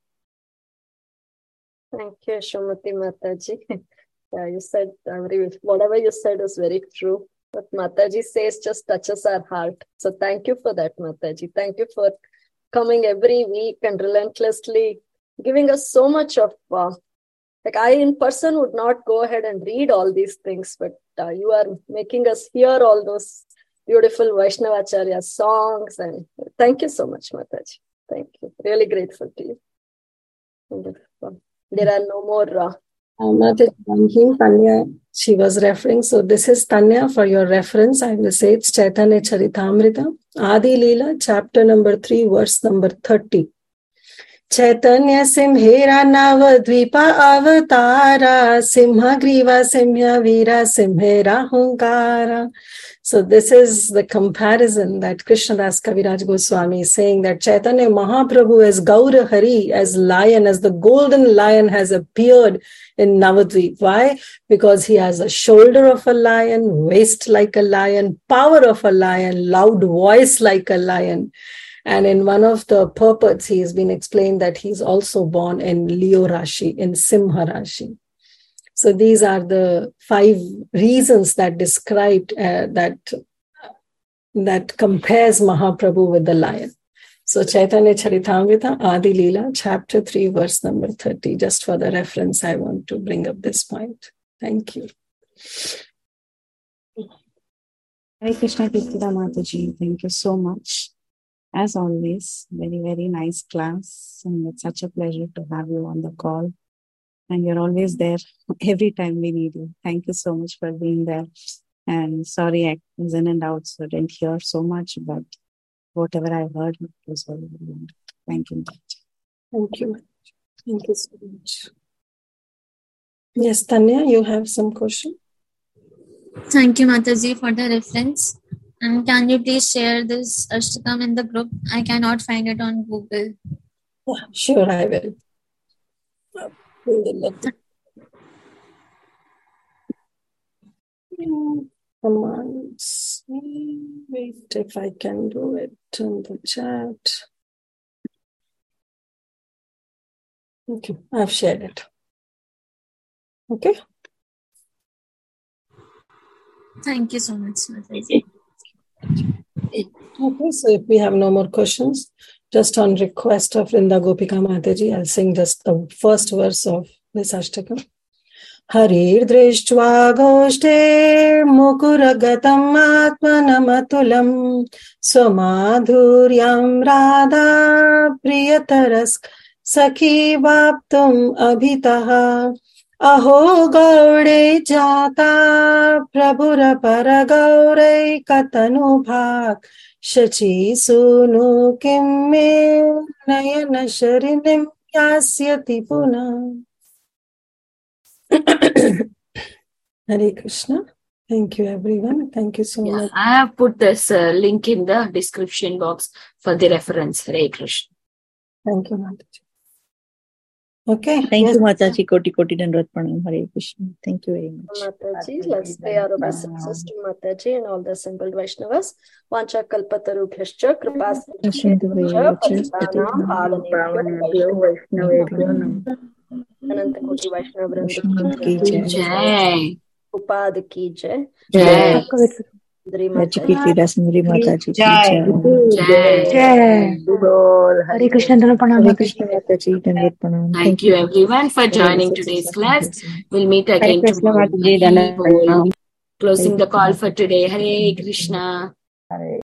Thank you, Shumati Mataji. Yeah, you said, whatever you said is very true. What Mataji says just touches our heart. So thank you for that, Mataji. Thank you for coming every week and relentlessly giving us so much of, I in person would not go ahead and read all these things, but you are making us hear all those beautiful Vaishnavacharya songs. And thank you so much, Mataji. Thank you. Really grateful to you. Wonderful. There are no more... Mataji, thank you, Tanya. She was referring. So this is Tanya for your reference. I will say it's Chaitanya Charitamrita, Adi Leela, chapter number 3, verse number 30. Chaitanya Simhera Navadvipa Avatara, Simha Griva Simha Vira Simhera Hunkara. So this is the comparison that Krishnadas Kaviraj Goswami is saying, that Chaitanya Mahaprabhu as Gaura Hari, as lion, as the golden lion has appeared in Navadvip. Why? Because he has a shoulder of a lion, waist like a lion, power of a lion, loud voice like a lion. And in one of the purports, he has been explained that he's also born in Leo Rashi, in Simha Rashi. So these are the 5 reasons that described that compares Mahaprabhu with the lion. So Chaitanya Charitamrita, Adi Leela, chapter 3, verse number 30. Just for the reference, I want to bring up this point. Thank you. Hare Krishna Kirtida Mataji, thank you so much. As always, very, very nice class. And it's such a pleasure to have you on the call. And you're always there every time we need you. Thank you so much for being there. And sorry, I was in and out, so I didn't hear so much, but whatever I heard was very, very wonderful. Thank you. Thank you. Thank you so much. Yes, Tanya, you have some question? Thank you, Mataji, for the reference. And can you please share this Ashtakam in the group? I cannot find it on Google. Yeah, sure, I will. Come on, wait if I can do it in the chat. Okay, I've shared it. Okay. Thank you so much, Mataji. Okay, so if we have no more questions, just on request of Vrinda Gopika Mataji, I'll sing just the first verse of this Ashtakam. Harir drishtva goshte mukuragatam atmanamatulam swamadhuryam radha priyatarask sakhi vaptum abhitaha aho gaure jata prabhura paragaure katanu bhag shachi sunu kimme nayana sharinim yasyati puna. Hare Krishna. Thank you, everyone. Thank you so much. I have put this link in the description box for the reference. Hare Krishna. Thank you, Mataji. Okay. Thank Yes. you, Mataji. Koti Koti Dandavat Pranam. Hare Krishna. Thank you very much. Mataji, let's pay our obeisances to Mataji and all the assembled Vaishnavas. Vancha kalpatarubhyascha kripasindhubhyacha patitanam pavanebhyo Vaishnavebhyo namo. Ananta Koti Vaishnava Vrinda Ki jai. Jai. Upad ki jai. Jai. Kirtida Sundari Mataji ki Jai. Jai. Hare Krishna Pranam. Hare Krishna Mataji Dandavat Pranam. Thank you everyone for joining today's class. We'll meet again tomorrow. Closing the call for today. Hare Krishna.